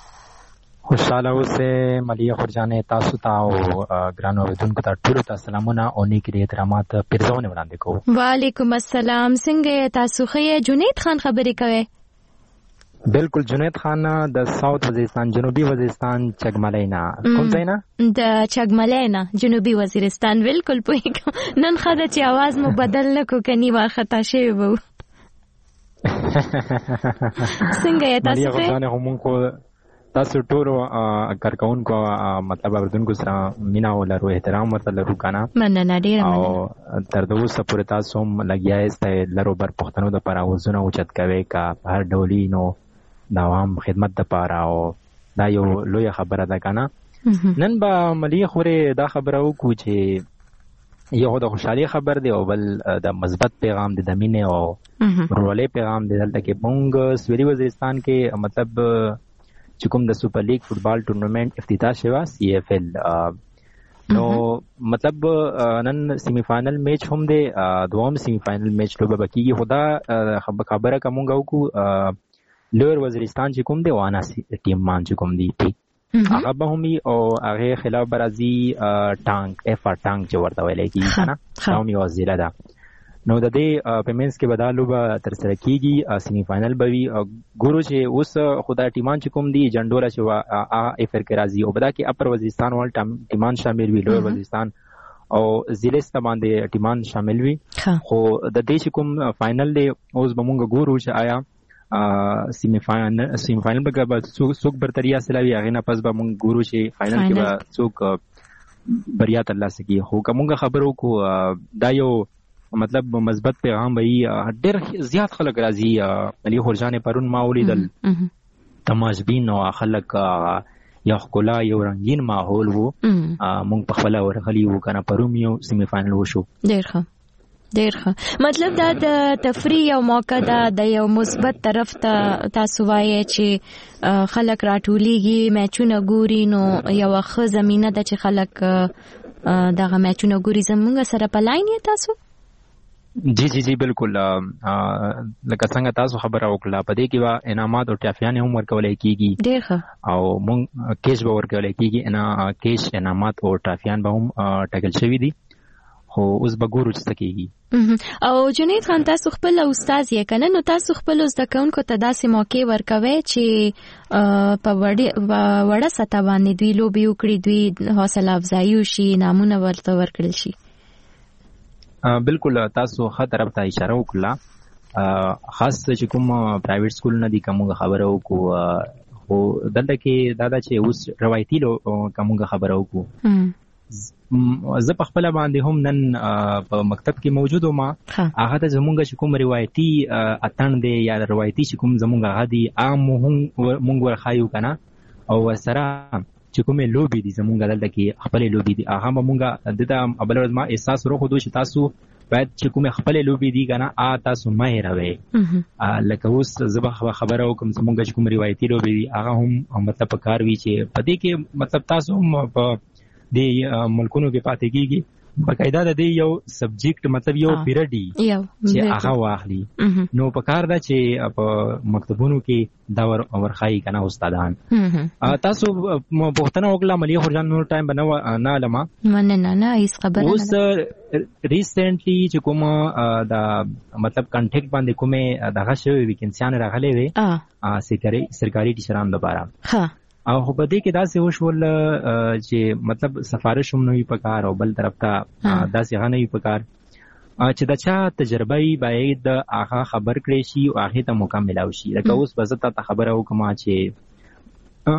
خوشاله اوسه ملیا خورجانې تاسو ته او ګران اوریدونکو ته ټول ته سلامونه او نیک احترامات پرځونه وړاندې کوم. وعلیکم السلام. څنګه تاسو خې؟ جنید خان خبرې کوي. بالکل جنید خان د ساوث وزیرستان جنوبي وزیرستان چګملینا کوم ځای نه د چګملینا جنوبي وزیرستان بالکل پوهیږم. نن خاله چې आवाज مو بدل نکو کني وا خطا شوی وو. څنګه تاسو ته هم کو تاسو ټول کارکونکو مطلب اوردونکو سره مینا ولرو احترام ورته لرو کنه مننه ډیر مننه او تر اوسه پورې تاسو هم لګیاست لرو بر پښتنو د پر اوزونه اوچت کوي کا هر ډولینو د عوام خدمت لپاره او دا یو لوی خبره ده کنه. نن به ملي خوري دا خبره وکړو چې یو د خوشحالي خبر دی او بل د مثبت پیغام دی د مینې او ورولې پیغام دی دلته کې مونږ سویلي وزیرستان کې مطلب چې کوم د سپر لیګ فوتبال ټورنمنت افتتاح شوه سی ایف ال نو مطلب نن سیمی فائنل میچ هم دی دوام سیمی فائنل میچ لوبه بکیږي خدا خبره کومه کو لویر وزیرستان چې کوم دی وانا ټیم مان چې کوم دی هغه به همي او هغه خلاف برازي ټانک اف ار ټانک چې ورته ویل کیږي کنه دا هم یو ضلع ده. نو د دې پیمنټس کې بدالو به تر سره کیږي سیمی فائنل به وي ګورو چې اوس خدای ټیمان چې کوم دی جنډولا چې ا اف ار کې راځي او بدا کې اپر وزیرستان ول ټیمان شامل وي لویر وزیرستان او ضلع باندې ټیمان شامل وي خو د دې چې کوم فائنل دی اوس به مونږ ګورو چې آیا سیمی فائنل سیمی فائنل به به څوک برتري حاصلوي هغه نه پس به مونږ ګورو چې فائنل کې به څوک بریا ترلاسه کوي. خو کومه خبرو کو دا یو مطلب مثبت پیغام وي ډېر زیات خلک راځي علي خورجان پرون ما ولیدل تماشبین او خلک یو خلا یو رنگین ماحول وو مونږ په خپل ورغلی وو کنه پروم یو سیمی فائنل وشو. ډېر ښه ډېر ښه مطلب دا د تفریح او موقع دا د یو مثبت طرف ته تاسو وایي چې خلک راټولیږي میچونه ګوري نو یو ښه زمينه ده چې خلک دغه میچونه ګوري. زمونږ سره په لاین یې تاسو؟ جی جی جی بالکل لکه څنګه تاسو خبره وکړه په دې کې وا انعامات او ټافیان هم ورکولای کیږي ډېر ښه او مونږ کیش به ورکولای کیږي انا کیش انعامات او ټافیان به هم ټاکل شوی دي خو اوس به ګورو چې څه کیږي. او جنید خان تاسو خپل استاد یې کنه نو تاسو خپل زده کوونکو ته داسې موقع ورکوي چې په وړه سطح باندې دوی لوبي وکړي دوی حوصله افزایي وشي نامونه ورته ورکړل شي؟ بالکل تاسو ښه طرف ته اشاره وکړه خاص چې کوم پرایویټ سکول نه دي کومه خبره وکړو خو دلته کې دا چې اوس روایتي کومه خبره وکړو زه په خپل باندې هم نن په مکتب کې موجود وم هغه ته زمونږ چې کوم روایتي اتن دی یا روایتي چې کوم زمونږ هغه دی عام هم مونږ ورخایو کنه او سره چې کومه لوبي دي زمونږ دلته کې خپل لوبي دي هغه مونږه دته ابل ورځ ما احساس ورو خو چې تاسو باید چې کومه خپل لوبي دي کنه آ تاسو مې راوي لکه اوس زبه خبره وکم زمونږ چې کوم روایتي لوبي دي هغه هم مطلب کار وی چې پدې کې مطلب تاسو په دې ملکونو کې پاتې کیږي بقاعده د دې یو سبجیکټ مطلب یو پیریډ چې هغه واخلي نو په کار دا چې په مکتبونو کې دا ورخایي کنه استادان تاسو پوښتنه وکړه ملي خورجان نور ټایم بنو نه لما مننه نه نه هیڅ خبره نه اوس ریسنټلی چې کوم دا مطلب کانټیکټ باندې کومه دغه شوی ویکنسیان راغلي وي سرکاري سرکاري ټیچرانو لپاره ها او خو په دې کې داسې وشول چې مطلب سفارش هم نه وي پکار او بل طرف ته داسې غنوي پکار چې دا چا تجربه یې باید هغه خبر کړی شي او هغه ته مکمل او شي لکه اوس به زه ته خبره وکم چې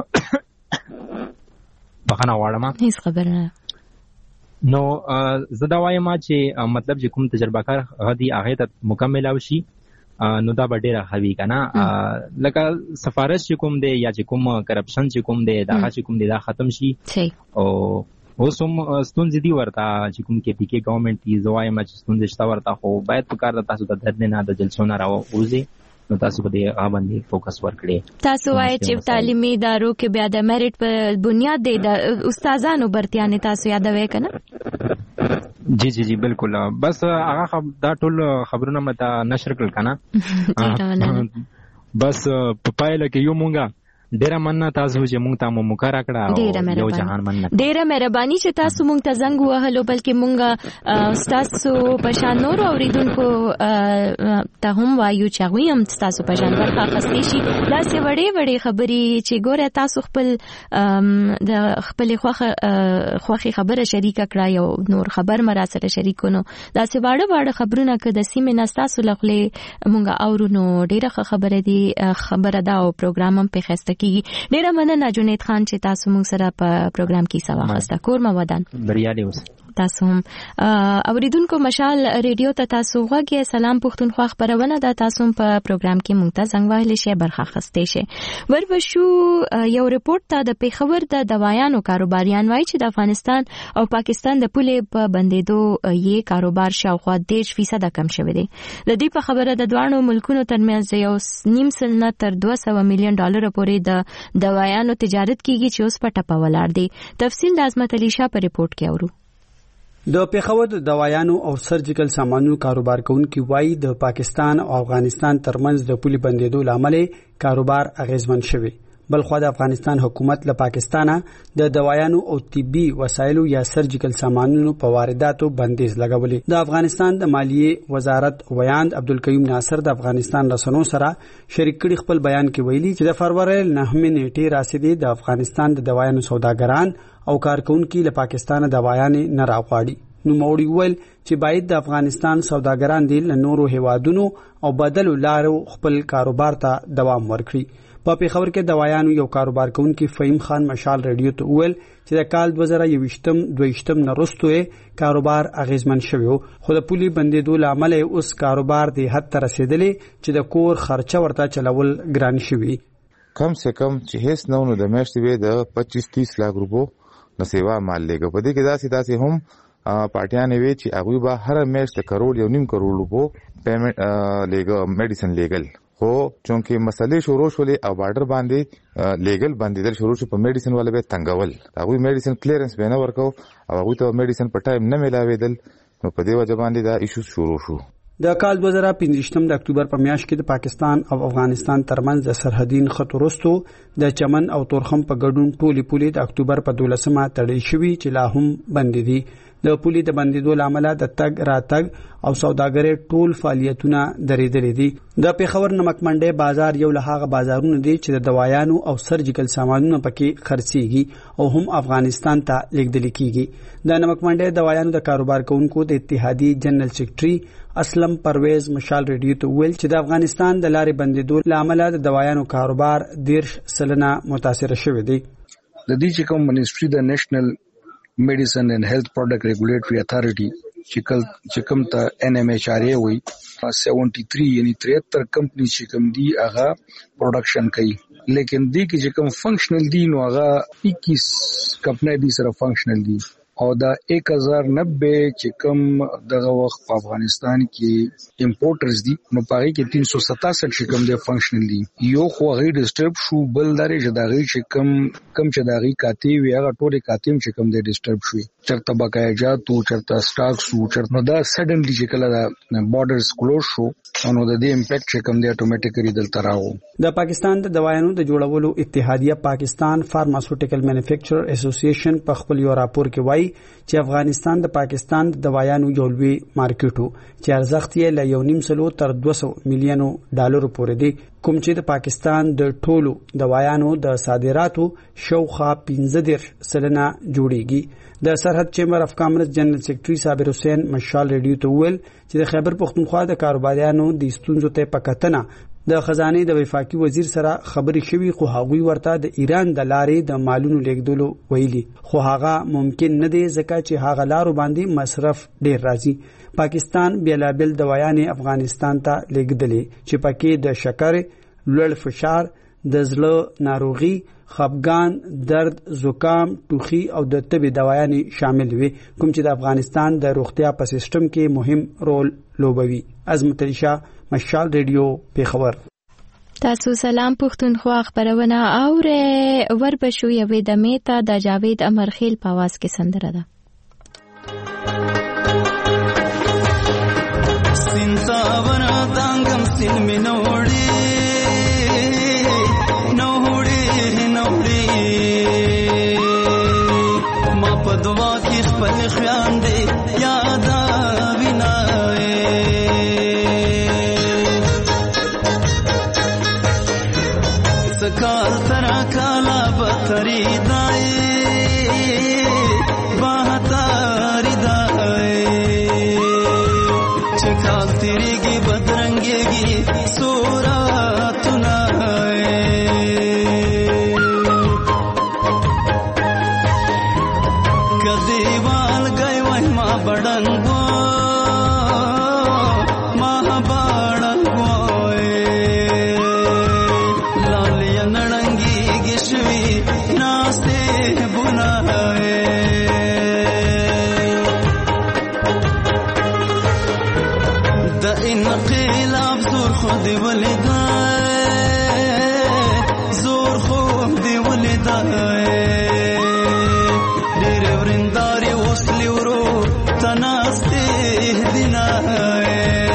بخنه واړم هیڅ خبره نو زه دا وایم چې مطلب چې کوم تجربه کار غدي هغه ته مکمل او شي نو دا به ډیره خوي کنه لکه سفارش چې کوم دی یا چې کوم کرپشن چې کوم دی دا چې کوم دی دا ختم شي او اوس هم ستونزې دي ورته چې کوم کې پی کې ګورنمنت دی زوایم چې ستونزې شته ورته خو باید په کار د تاسو د درد نه د جلسو نه راوځي نو تاسو په دې باندې فوکس ورکړئ. تاسو وایي چې تعلیمي ادارو کې بیا د میرټ په بنیاد دی د استادانو برتیانه تاسو یادوي کنه؟ جی جی جی بالکل بس هغه دا ټول خبرونه مته نشر کړل کنه بس په پایله کې یو مونږه ډیره مننه تاسو چې مونږ ته مو مکرا کړه یو جهان مننه ډیره مهرباني چې تاسو مونږ ته زنګ وهلو بلکې مونږ تاسو په شان نور اوریدونکو ته هم وایو چې غوي هم تاسو په شان برخه اخستې شي دا سه وړې وړې خبرې چې ګوره تاسو خپل د خپل خوخه خوخي خبره شریکه کړه یو نور خبر مرا سره شریکونو دا سه واړه واړه خبرونه که د سیمه نستاسو لخلې مونږ اورونو ډیره خبره دي خبره دا او پروګرام هم په خسته ډیره مننه جنید خان چې تاسو موږ سره په پروګرام کې سوا خسته کور مو ودان بریالي اوس تاسو هم اوریدونکو مشال ریډیو ته تاسو غوږی سلام پښتونخوا خبرونه د تاسو په پروګرام کې مونږ ته څنګه وهل شي برخه خسته شي وربشو یو ریپورت ته د پیښور د دوايانو کاروباریان وایي چې د افغانستان او پاکستان د پولې په بندیدو یې کاروبار شاوخوا دېرش فیصد کم شوی دی. د دې په خبره د دوانو ملکونو ترمنځ یو نیم سل نه تر دوه سوه میلیون ډالر پورې د دوايانو تجارت کیږي چې اوس په ټپه ولاړ دی. تفصیل د عظمت علي شاه په ریپورت کې اورو. د پیښور د دوايانو او سرجیکل سامانونو کاروبار کوونکي وایي د پاکستان او افغانستان ترمنځ د پولي بندیدو لامل کاروبار اغیزمن شوی. بلخو د افغانستان حکومت له پاکستانه د دوايانو او طبي وسایلو یا سرجیکل سامانونو په وارداتو بندیز لګولې. د افغانستان د مالیې وزارت ویاند عبدالکریم ناصر د افغانستان رسنیو سره شریک کړي خپل بیان کې ویلي چې د فروری نهمې نیټې راسیدي د افغانستان د دوايانو سوداګران او کارکونکو له پاکستان دوايانې نه راغواړي. نو موړي ول چې باید د افغانستان سوداګران دي له نورو هیوادونو او بدلو لارو خپل کاروبار ته دوام ورکړي. په پیښور کې دوايانو یو کاروبار کوونکی فهیم خان مشال ریډیو ته ویل چې د کال دوه زره یوویشتم دویشتم نه وروسته کاروبار اغیزمن شوی خو د پولي بندیدو لامل اوس کاروبار د حد ته رسیدلی چې د کور خرچه ورته چلول ګران شوی. کم سے کم چې هیڅ نو نو د میاشتې وې د پچیس تیس لک روپو نسیوا مال لګو. په دې کې داسې داسې هم پارټیان وی چې هغه به هر میاشت کروڑ یو نیم کروڑ روپو پیمنٹ لګو میډیسن لیګل خو چونکه مسلې شروع شولې او بارډر باندې لیګل باندې شروع شو په میډیسن والے به تنګول هغه میډیسن کلیرنس به نه ورکو او هغه ته میډیسن په ټایم نه ملاویدل نو په دې وجه باندې دا ایشوز شروع شو. د کال دوه زره پنځه د اکتوبر په میاشت کې د پاکستان او افغانستان ترمنځ د سرحدین خط وروسته د چمن او تورخم په ګډون ټولي پولي د اکتوبر په دولسمه تړل شوی چې لا هم بند دي. د پولي د بندیدو لامل د تګ راتګ او سوداګرۍ ټول فعالیتونه درېدلې دي. د پیښور نمک منډي بازار یو له هغه بازارونو دی چې د دوايانو او سرجیکل سامانونو پکې خرڅيږي او هم افغانستان ته لیږدل کیږي. د نمک منډي دوايانو د کاروبار کوونکو د اتحادیې جنرال سیکریټري اسلم پرویز مشال ریډیو ته ویل چې د افغانستان د لارې بندیدو لامل د دوايانو کاروبار دیرش سلنه متاثر شوی دی. د دې چې کوم منیسټری د نېشنل Medicine and Health Product Regulatory Authority چې کوم ته ان ایم ایچ ار ای وي ستر یعنی تریهتر کمپنی چې کوم دی هغه پروډکشن کوي لیکن دی کې چې کوم فنکشنل دی نو هغه اکیس کمپنی دی سره فنکشنل دی او دا ایک ہزار نبے چې کوم دغه وخت په افغانستان کې امپورټرز دي نو پاره کې تین سو ستاسठ چې کوم د فنکشنل دي یو خو غي ډیسټرب شو بل درې چې دغه چې کوم کم چې دغه کاتی وی هغه ټوله کاتیم چې کوم د ډیسټرب شوی چرته بقایجات تو چرته سٹاک سو چرته دا سډنلی چې کله دا بارډرز کلوز شو نو د دې امپیکټ چې کوم دی اتوماتیکلی دلته راغو. د پاکستان د دوايانو د جوړولو اتحادیه پاکستان فارماسوټیکل مینوفیکچرر اسوسییشن په خپل یو راپور کې وایي چې افغانستان د پاکستان د دوايانو یو لوی مارکیټ چې ارزښت یې له یو نیم سلو تر دوه سوه میلیونو ډالر پورې دی کوم چې د پاکستان د ټولو دوايانو د صادراتو شاوخوا پنځه دېرش سلنه جوړیږي. د سرحد چیمبر اف کامرس جنرال سیکریټري صابر حسین مشال ریډیو ته ویل چې د خیبر پختونخوا د کاروباریانو د ستونزو ته پکتنه د خزانه د وفاقي وزیر سره خبرې شوي خو هغوی ورته د ایران د لارې د مالونو لیږدولو ویلي خو هغه ممکن نه دی ځکه چې هغه لارو باندې مصرف ډیر راځي. پاکستان بیلابل دوايانې افغانستان ته لیږدلې چې پکې د شکر لوړ فشار د زړه ناروغي خپګان درد زکام ټوخي او د طبي دوايانې شامل وي کوم چې د افغانستان د روغتیا په سیستم کې مهم رول لوبوي. عظمت علي شاه مشال ریډیو پیښور. تاسو سلام پښتونخوا خبرونه اوره وربشو یوې د میتا د جاوید امرخیل په आवाज کې سندره ده. سینتاورا دانګم سین مینوړي دوا کی خپل خیان دے یادا وینائے سکال ترا کالا بطری دائے باہتاری دائے چکال تیری گی بدرنگے گی سورا تنائے دیوال گئے وہیں د انقلاب زور خو دی ولیدای زور خو دی ولیدای ډېر ورنداري وسلی ورو تناسته دینای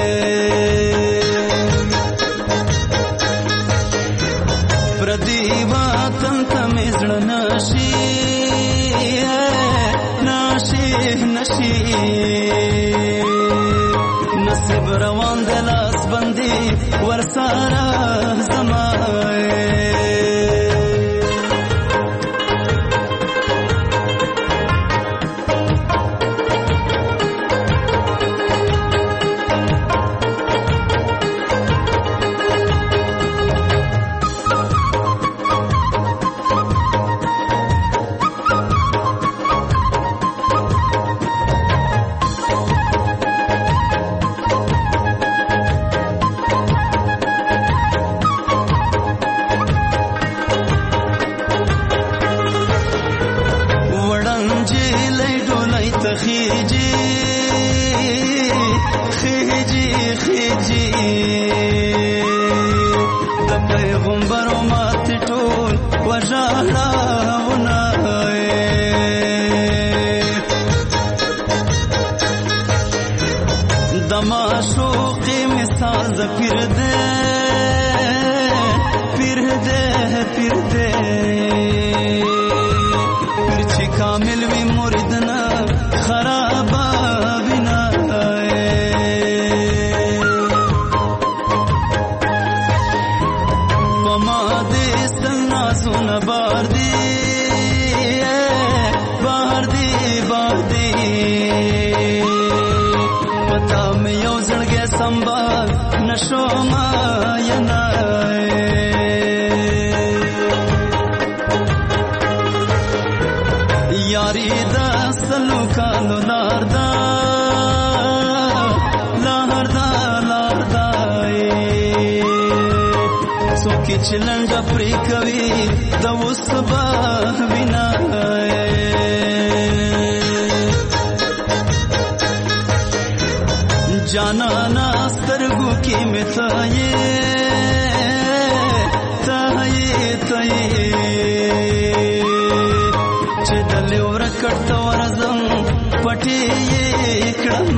پردی وطن ته مزړ نشي نشي نشي نصیب روان د لاس بندي ورسره زمای چلنډ پرې کوي د وسبا وینا جانا ناسترګو کې متای تای تای چې دلې ورکټ ورزم پټي کړم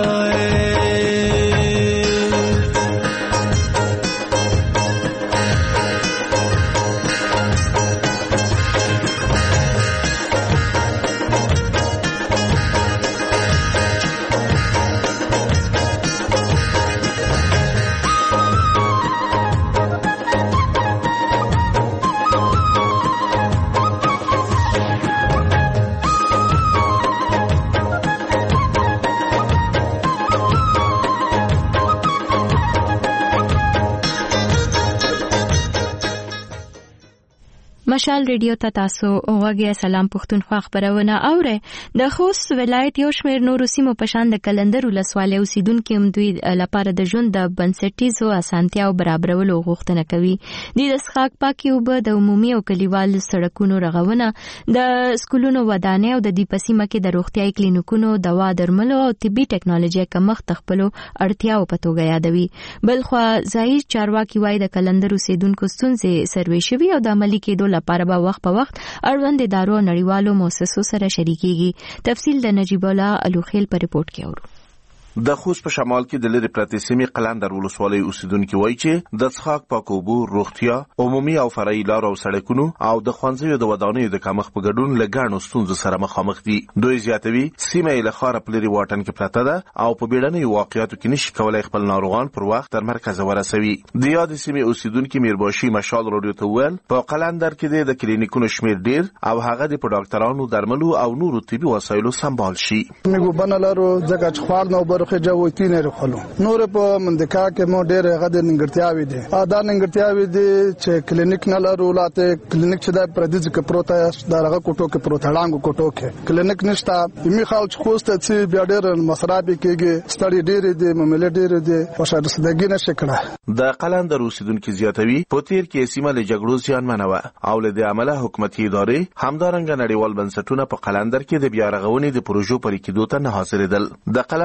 مشال ریډیو ته تاسو وګیا سلام پښتونخوا خبرونه اوره د خوست ولایت یو شمېر نورو سیمو په شان د کلندر ولسوالۍ اوسیدونکو هم دوی لپاره د ژوند د بنسټیزو اسانتیاو برابرولو غوښتنه کوي. د اسحاق پاکي اوبه د عمومي او کلیوالو سړکونو رغونه د سکولونو ودانۍ او د دې پسیمه کې د روغتیايي کلینیکونو دوا درملو او طبي ټکنالوژي کمښت خپلو اړتیاو په توګه یادوي. بلخوا ځایي چارواکي وايي د کلندر اوسیدونکو ستونزې سروې شوي او د عملي کېدو لپاره به وخت په وخت اړوند ادارو او نړیوالو مؤسسو سره شریکيږي. تفصیل د نجیب الله الوخیل په ریپورت کې اورو. د خوست په شمال کې د لری پرتې سیمې قلندر ولسوالۍ اوسیدونکو وایي چې د څښاک پاکو اوبو، روغتیا، عمومي او فرعي لارو او سړکونو او د ښوونځیو د ودانیو د کمښت په ګډون له ګڼو ستونزو سره مخامخ دي. دوی زیاتوي سیمه یې له ښاره په لرې واټن کې پرته ده او په بیړنیو واقعیاتو کې نشي کولای خپل ناروغان پر وخت تر مرکز ورسوي. د یاد سیمې اوسیدونکو میرباشي مشال رادیو ته ویل په قلندر کې د کلینیکونو شمیر ډیر او هغه د ډاکټرانو، درملو او نورو طبي وسایلو سمبال شي. موږ بنلارو ځکه چې خوار نو برخه جوړ کینې رخلو نور په منځکا کې مو ډېر هغه د ننګرتیاوي دي ادا ننګرتیاوي دي چې کلینیک نه لرو لاته کلینیک چې د پردیز کې پروت دا هغه کوټو کې پروت هړانګو کوټو کې کلینیک نشته می خال چې خوسته چې بیا ډېر مسرابي کېږي ستړي ډېر دي مملې ډېر دي خوشاله رسیدګي نشي کړه. د قلندر اوسیدونکو زیاتوي په تیر کې سیمه له جګړو ځان منوه او له دې عمله حکومتي ادارې همدارنګه نړیوال بنسټونه په قلندر کې د بیا رغونې د پروژو پرې کېدو ته نه حاضرېدل. د قلندر یو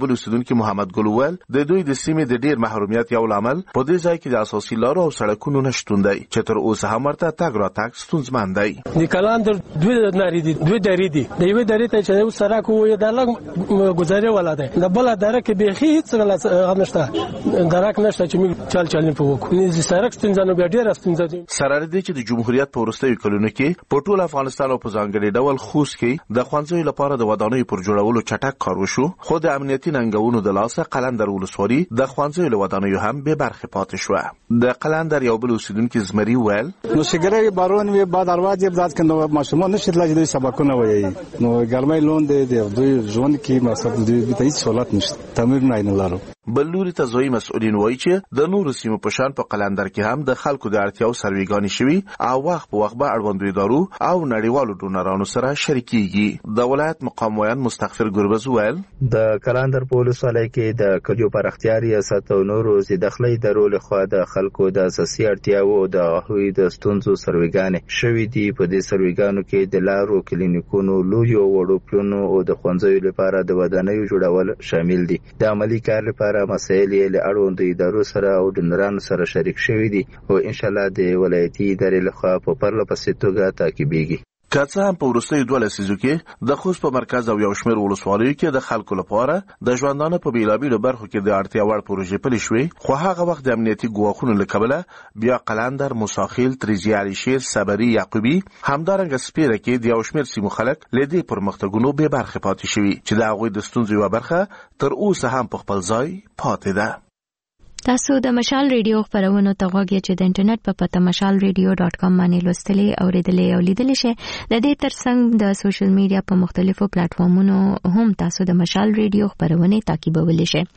بل اوسیدونکو محمد ګل وویل د دوی د سیمې د ډیر محرومیت یو لامل په دې ځای کې د اساسي لارو او سړکونو نشټون دی چې تر اوسه هم ورته تګ راتګ ستونزمن دی. د کلاندر دوی ناری دي دوی درې دي د یوې درې ته چې یو سړک وي د لګ گزارې ولا دی د بل دره کې بيخي هیڅ غلط نشته درک نشته چې موږ چل چل نه پوکو نه د سړک ستونزانو بیا ډیر ستونزه دي. سره دې چې د جمهوریت په وروستیو کلونو کې په ټول افغانستان او په ځانګړي ډول خوست کې د خوانځي لپاره د ودانیو پر جوړولو چټک کار وشو خو د امنیتي ننګونو د لاسه قلندر ولسوالي د خوانځي له ودانیو هم به برخه پاتې شو. د قلندر یو بل اوسیدونکو زمري ویل نو سیګری بارون وی بعد ارواځي بذات کنه ماشومان نشي تلای دوی سبقونه وایي نو ګرمای لون دی دوی ژوند کې مقصد دوی به هیڅ سہولت نشته تمرین نه لرو. بل لوري ته زوی مسؤلین وایي چې د نورو سیمو په شان په قلندر کې هم د خلکو د اړتیاو سرویګانی شوي او وخت په وخت به اړوندوي دارو او نړیوالو ډونرانو سره شریکيږي. د ولایت مقام ویان مستغفر ګربز ویل د قلندر په ولسوالۍ کې د کلیو پراختیا ریاست او نورو زیدخلۍ درو له خوا د خلکو د اساسي اړتیاو د هوی د ستونزو سرویګانی شوي دي. په دې سرویګانو کې د لارو کلینیکونو لویو وړو پلونو او د خوندزیو لپاره د ودانیو جوړول شامل دي. د عملی کار لپاره مسایل یې له اړوندو ادارو سره او ډونرانو سره شریک شوي دي او ان شاء الله د ولایتي ادارې لخوا په پرله پسې توګه تعقیبېږي. که څه هم په وروستیو دوه لسیزو کې د خوست په مرکز او یو شمېر ولسوالیو کې د خلکو لپاره د ژوندانه په بیلابیلو برخو کې د اړتیا وړ پروژې پلي شوې خو هغه وخت د امنیتي ګواښونو له کبله بیا قلندر، موساخیل، تریزي علي شیر، صبري، یعقوبي همدارنګه سپیره کې د یو شمېر سیمو خلک له دې پرمختګونو بې برخې پاتې شوي چې د هغوی د ستونزو یوه برخه تر اوسه هم په خپل ځای پاتې ده. تاسو د مشال ریډیو خبرونه ته غوږی چې د انټرنیټ په پته مشال ریډیو ډاټ کام باندې لوستلې او ریډلې او لیدلې شئ. د دې ترڅنګ د سوشل میډیا په مختلفو پلیټفارمونو هم تاسو د مشال ریډیو خبرونه تعقیبولی شئ.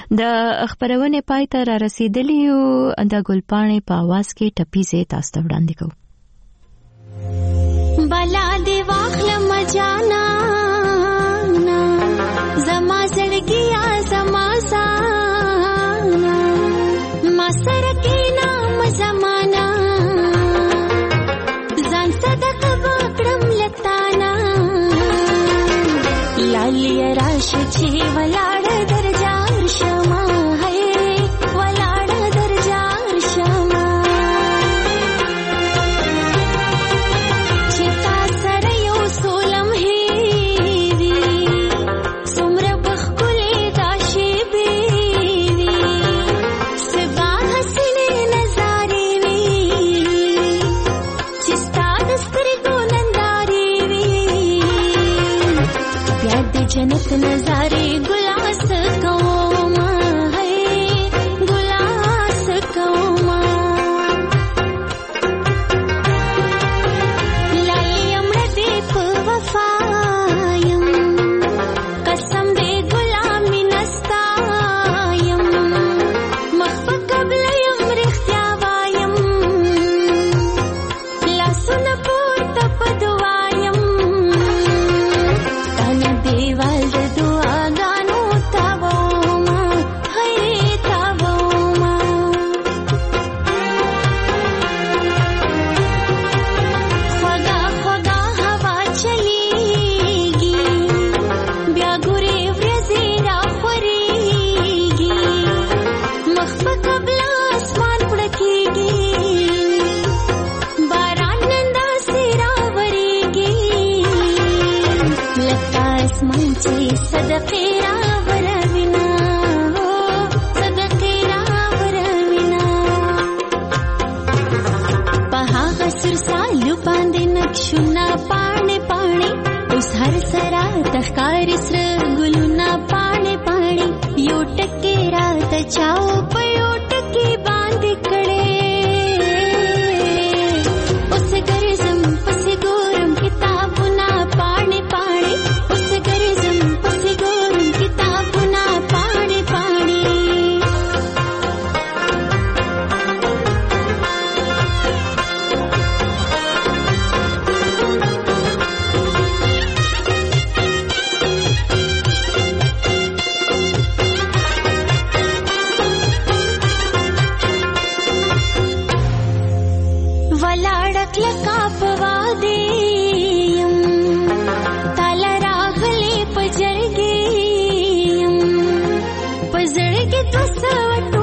د خبرونه پای ته را رسیدلی او د ګلپاڼې په आवाज کې ټپي زه تاسو ته وړاندې کوم. بلا دی واخل مجانا زما زړګیا زما زانا ما سره کې نام زمانہ ځان صدق وکړم لتانا لالی راش چې ولاړ درجار شما هي ولاړ درجار شما چې تا سره یو سولم هېوي څومره بخښلې دا شېبې وي سبا حسنې نظارې وي چې ستا د سترګو نندارې وي بیا د جنت نظارې ګلاس کوما هی ګلاس کوما لایم دې په وفایم قسم دې غلامی نستایم مخ په قبل یم رښتیا وایم لاسونه پورته په دعایم تانه دیوال د دعاګانو تاوما هی تاوما خوږه خوږه هوا چلیږي بیا ګورې ورځې راخورېږي مخ په قبله اسمان پړکېږي باران نن داسې راورېږي لکه اسمان چې صدقې راوروينه صدقې راوروينه په هغه سر سالو باندې نقشونه پاڼې پاڼې اوس هر سرا تخکارې سره ګلونه پاڼې پاڼې یو ټکې راته چاو په یو ټکې باندې کړې اوس ګرځم پسې ګورم کتابونه پاڼې پاڼې اوس ګرځم پسې ګورم کتابونه پاڼې پاڼې وسوټو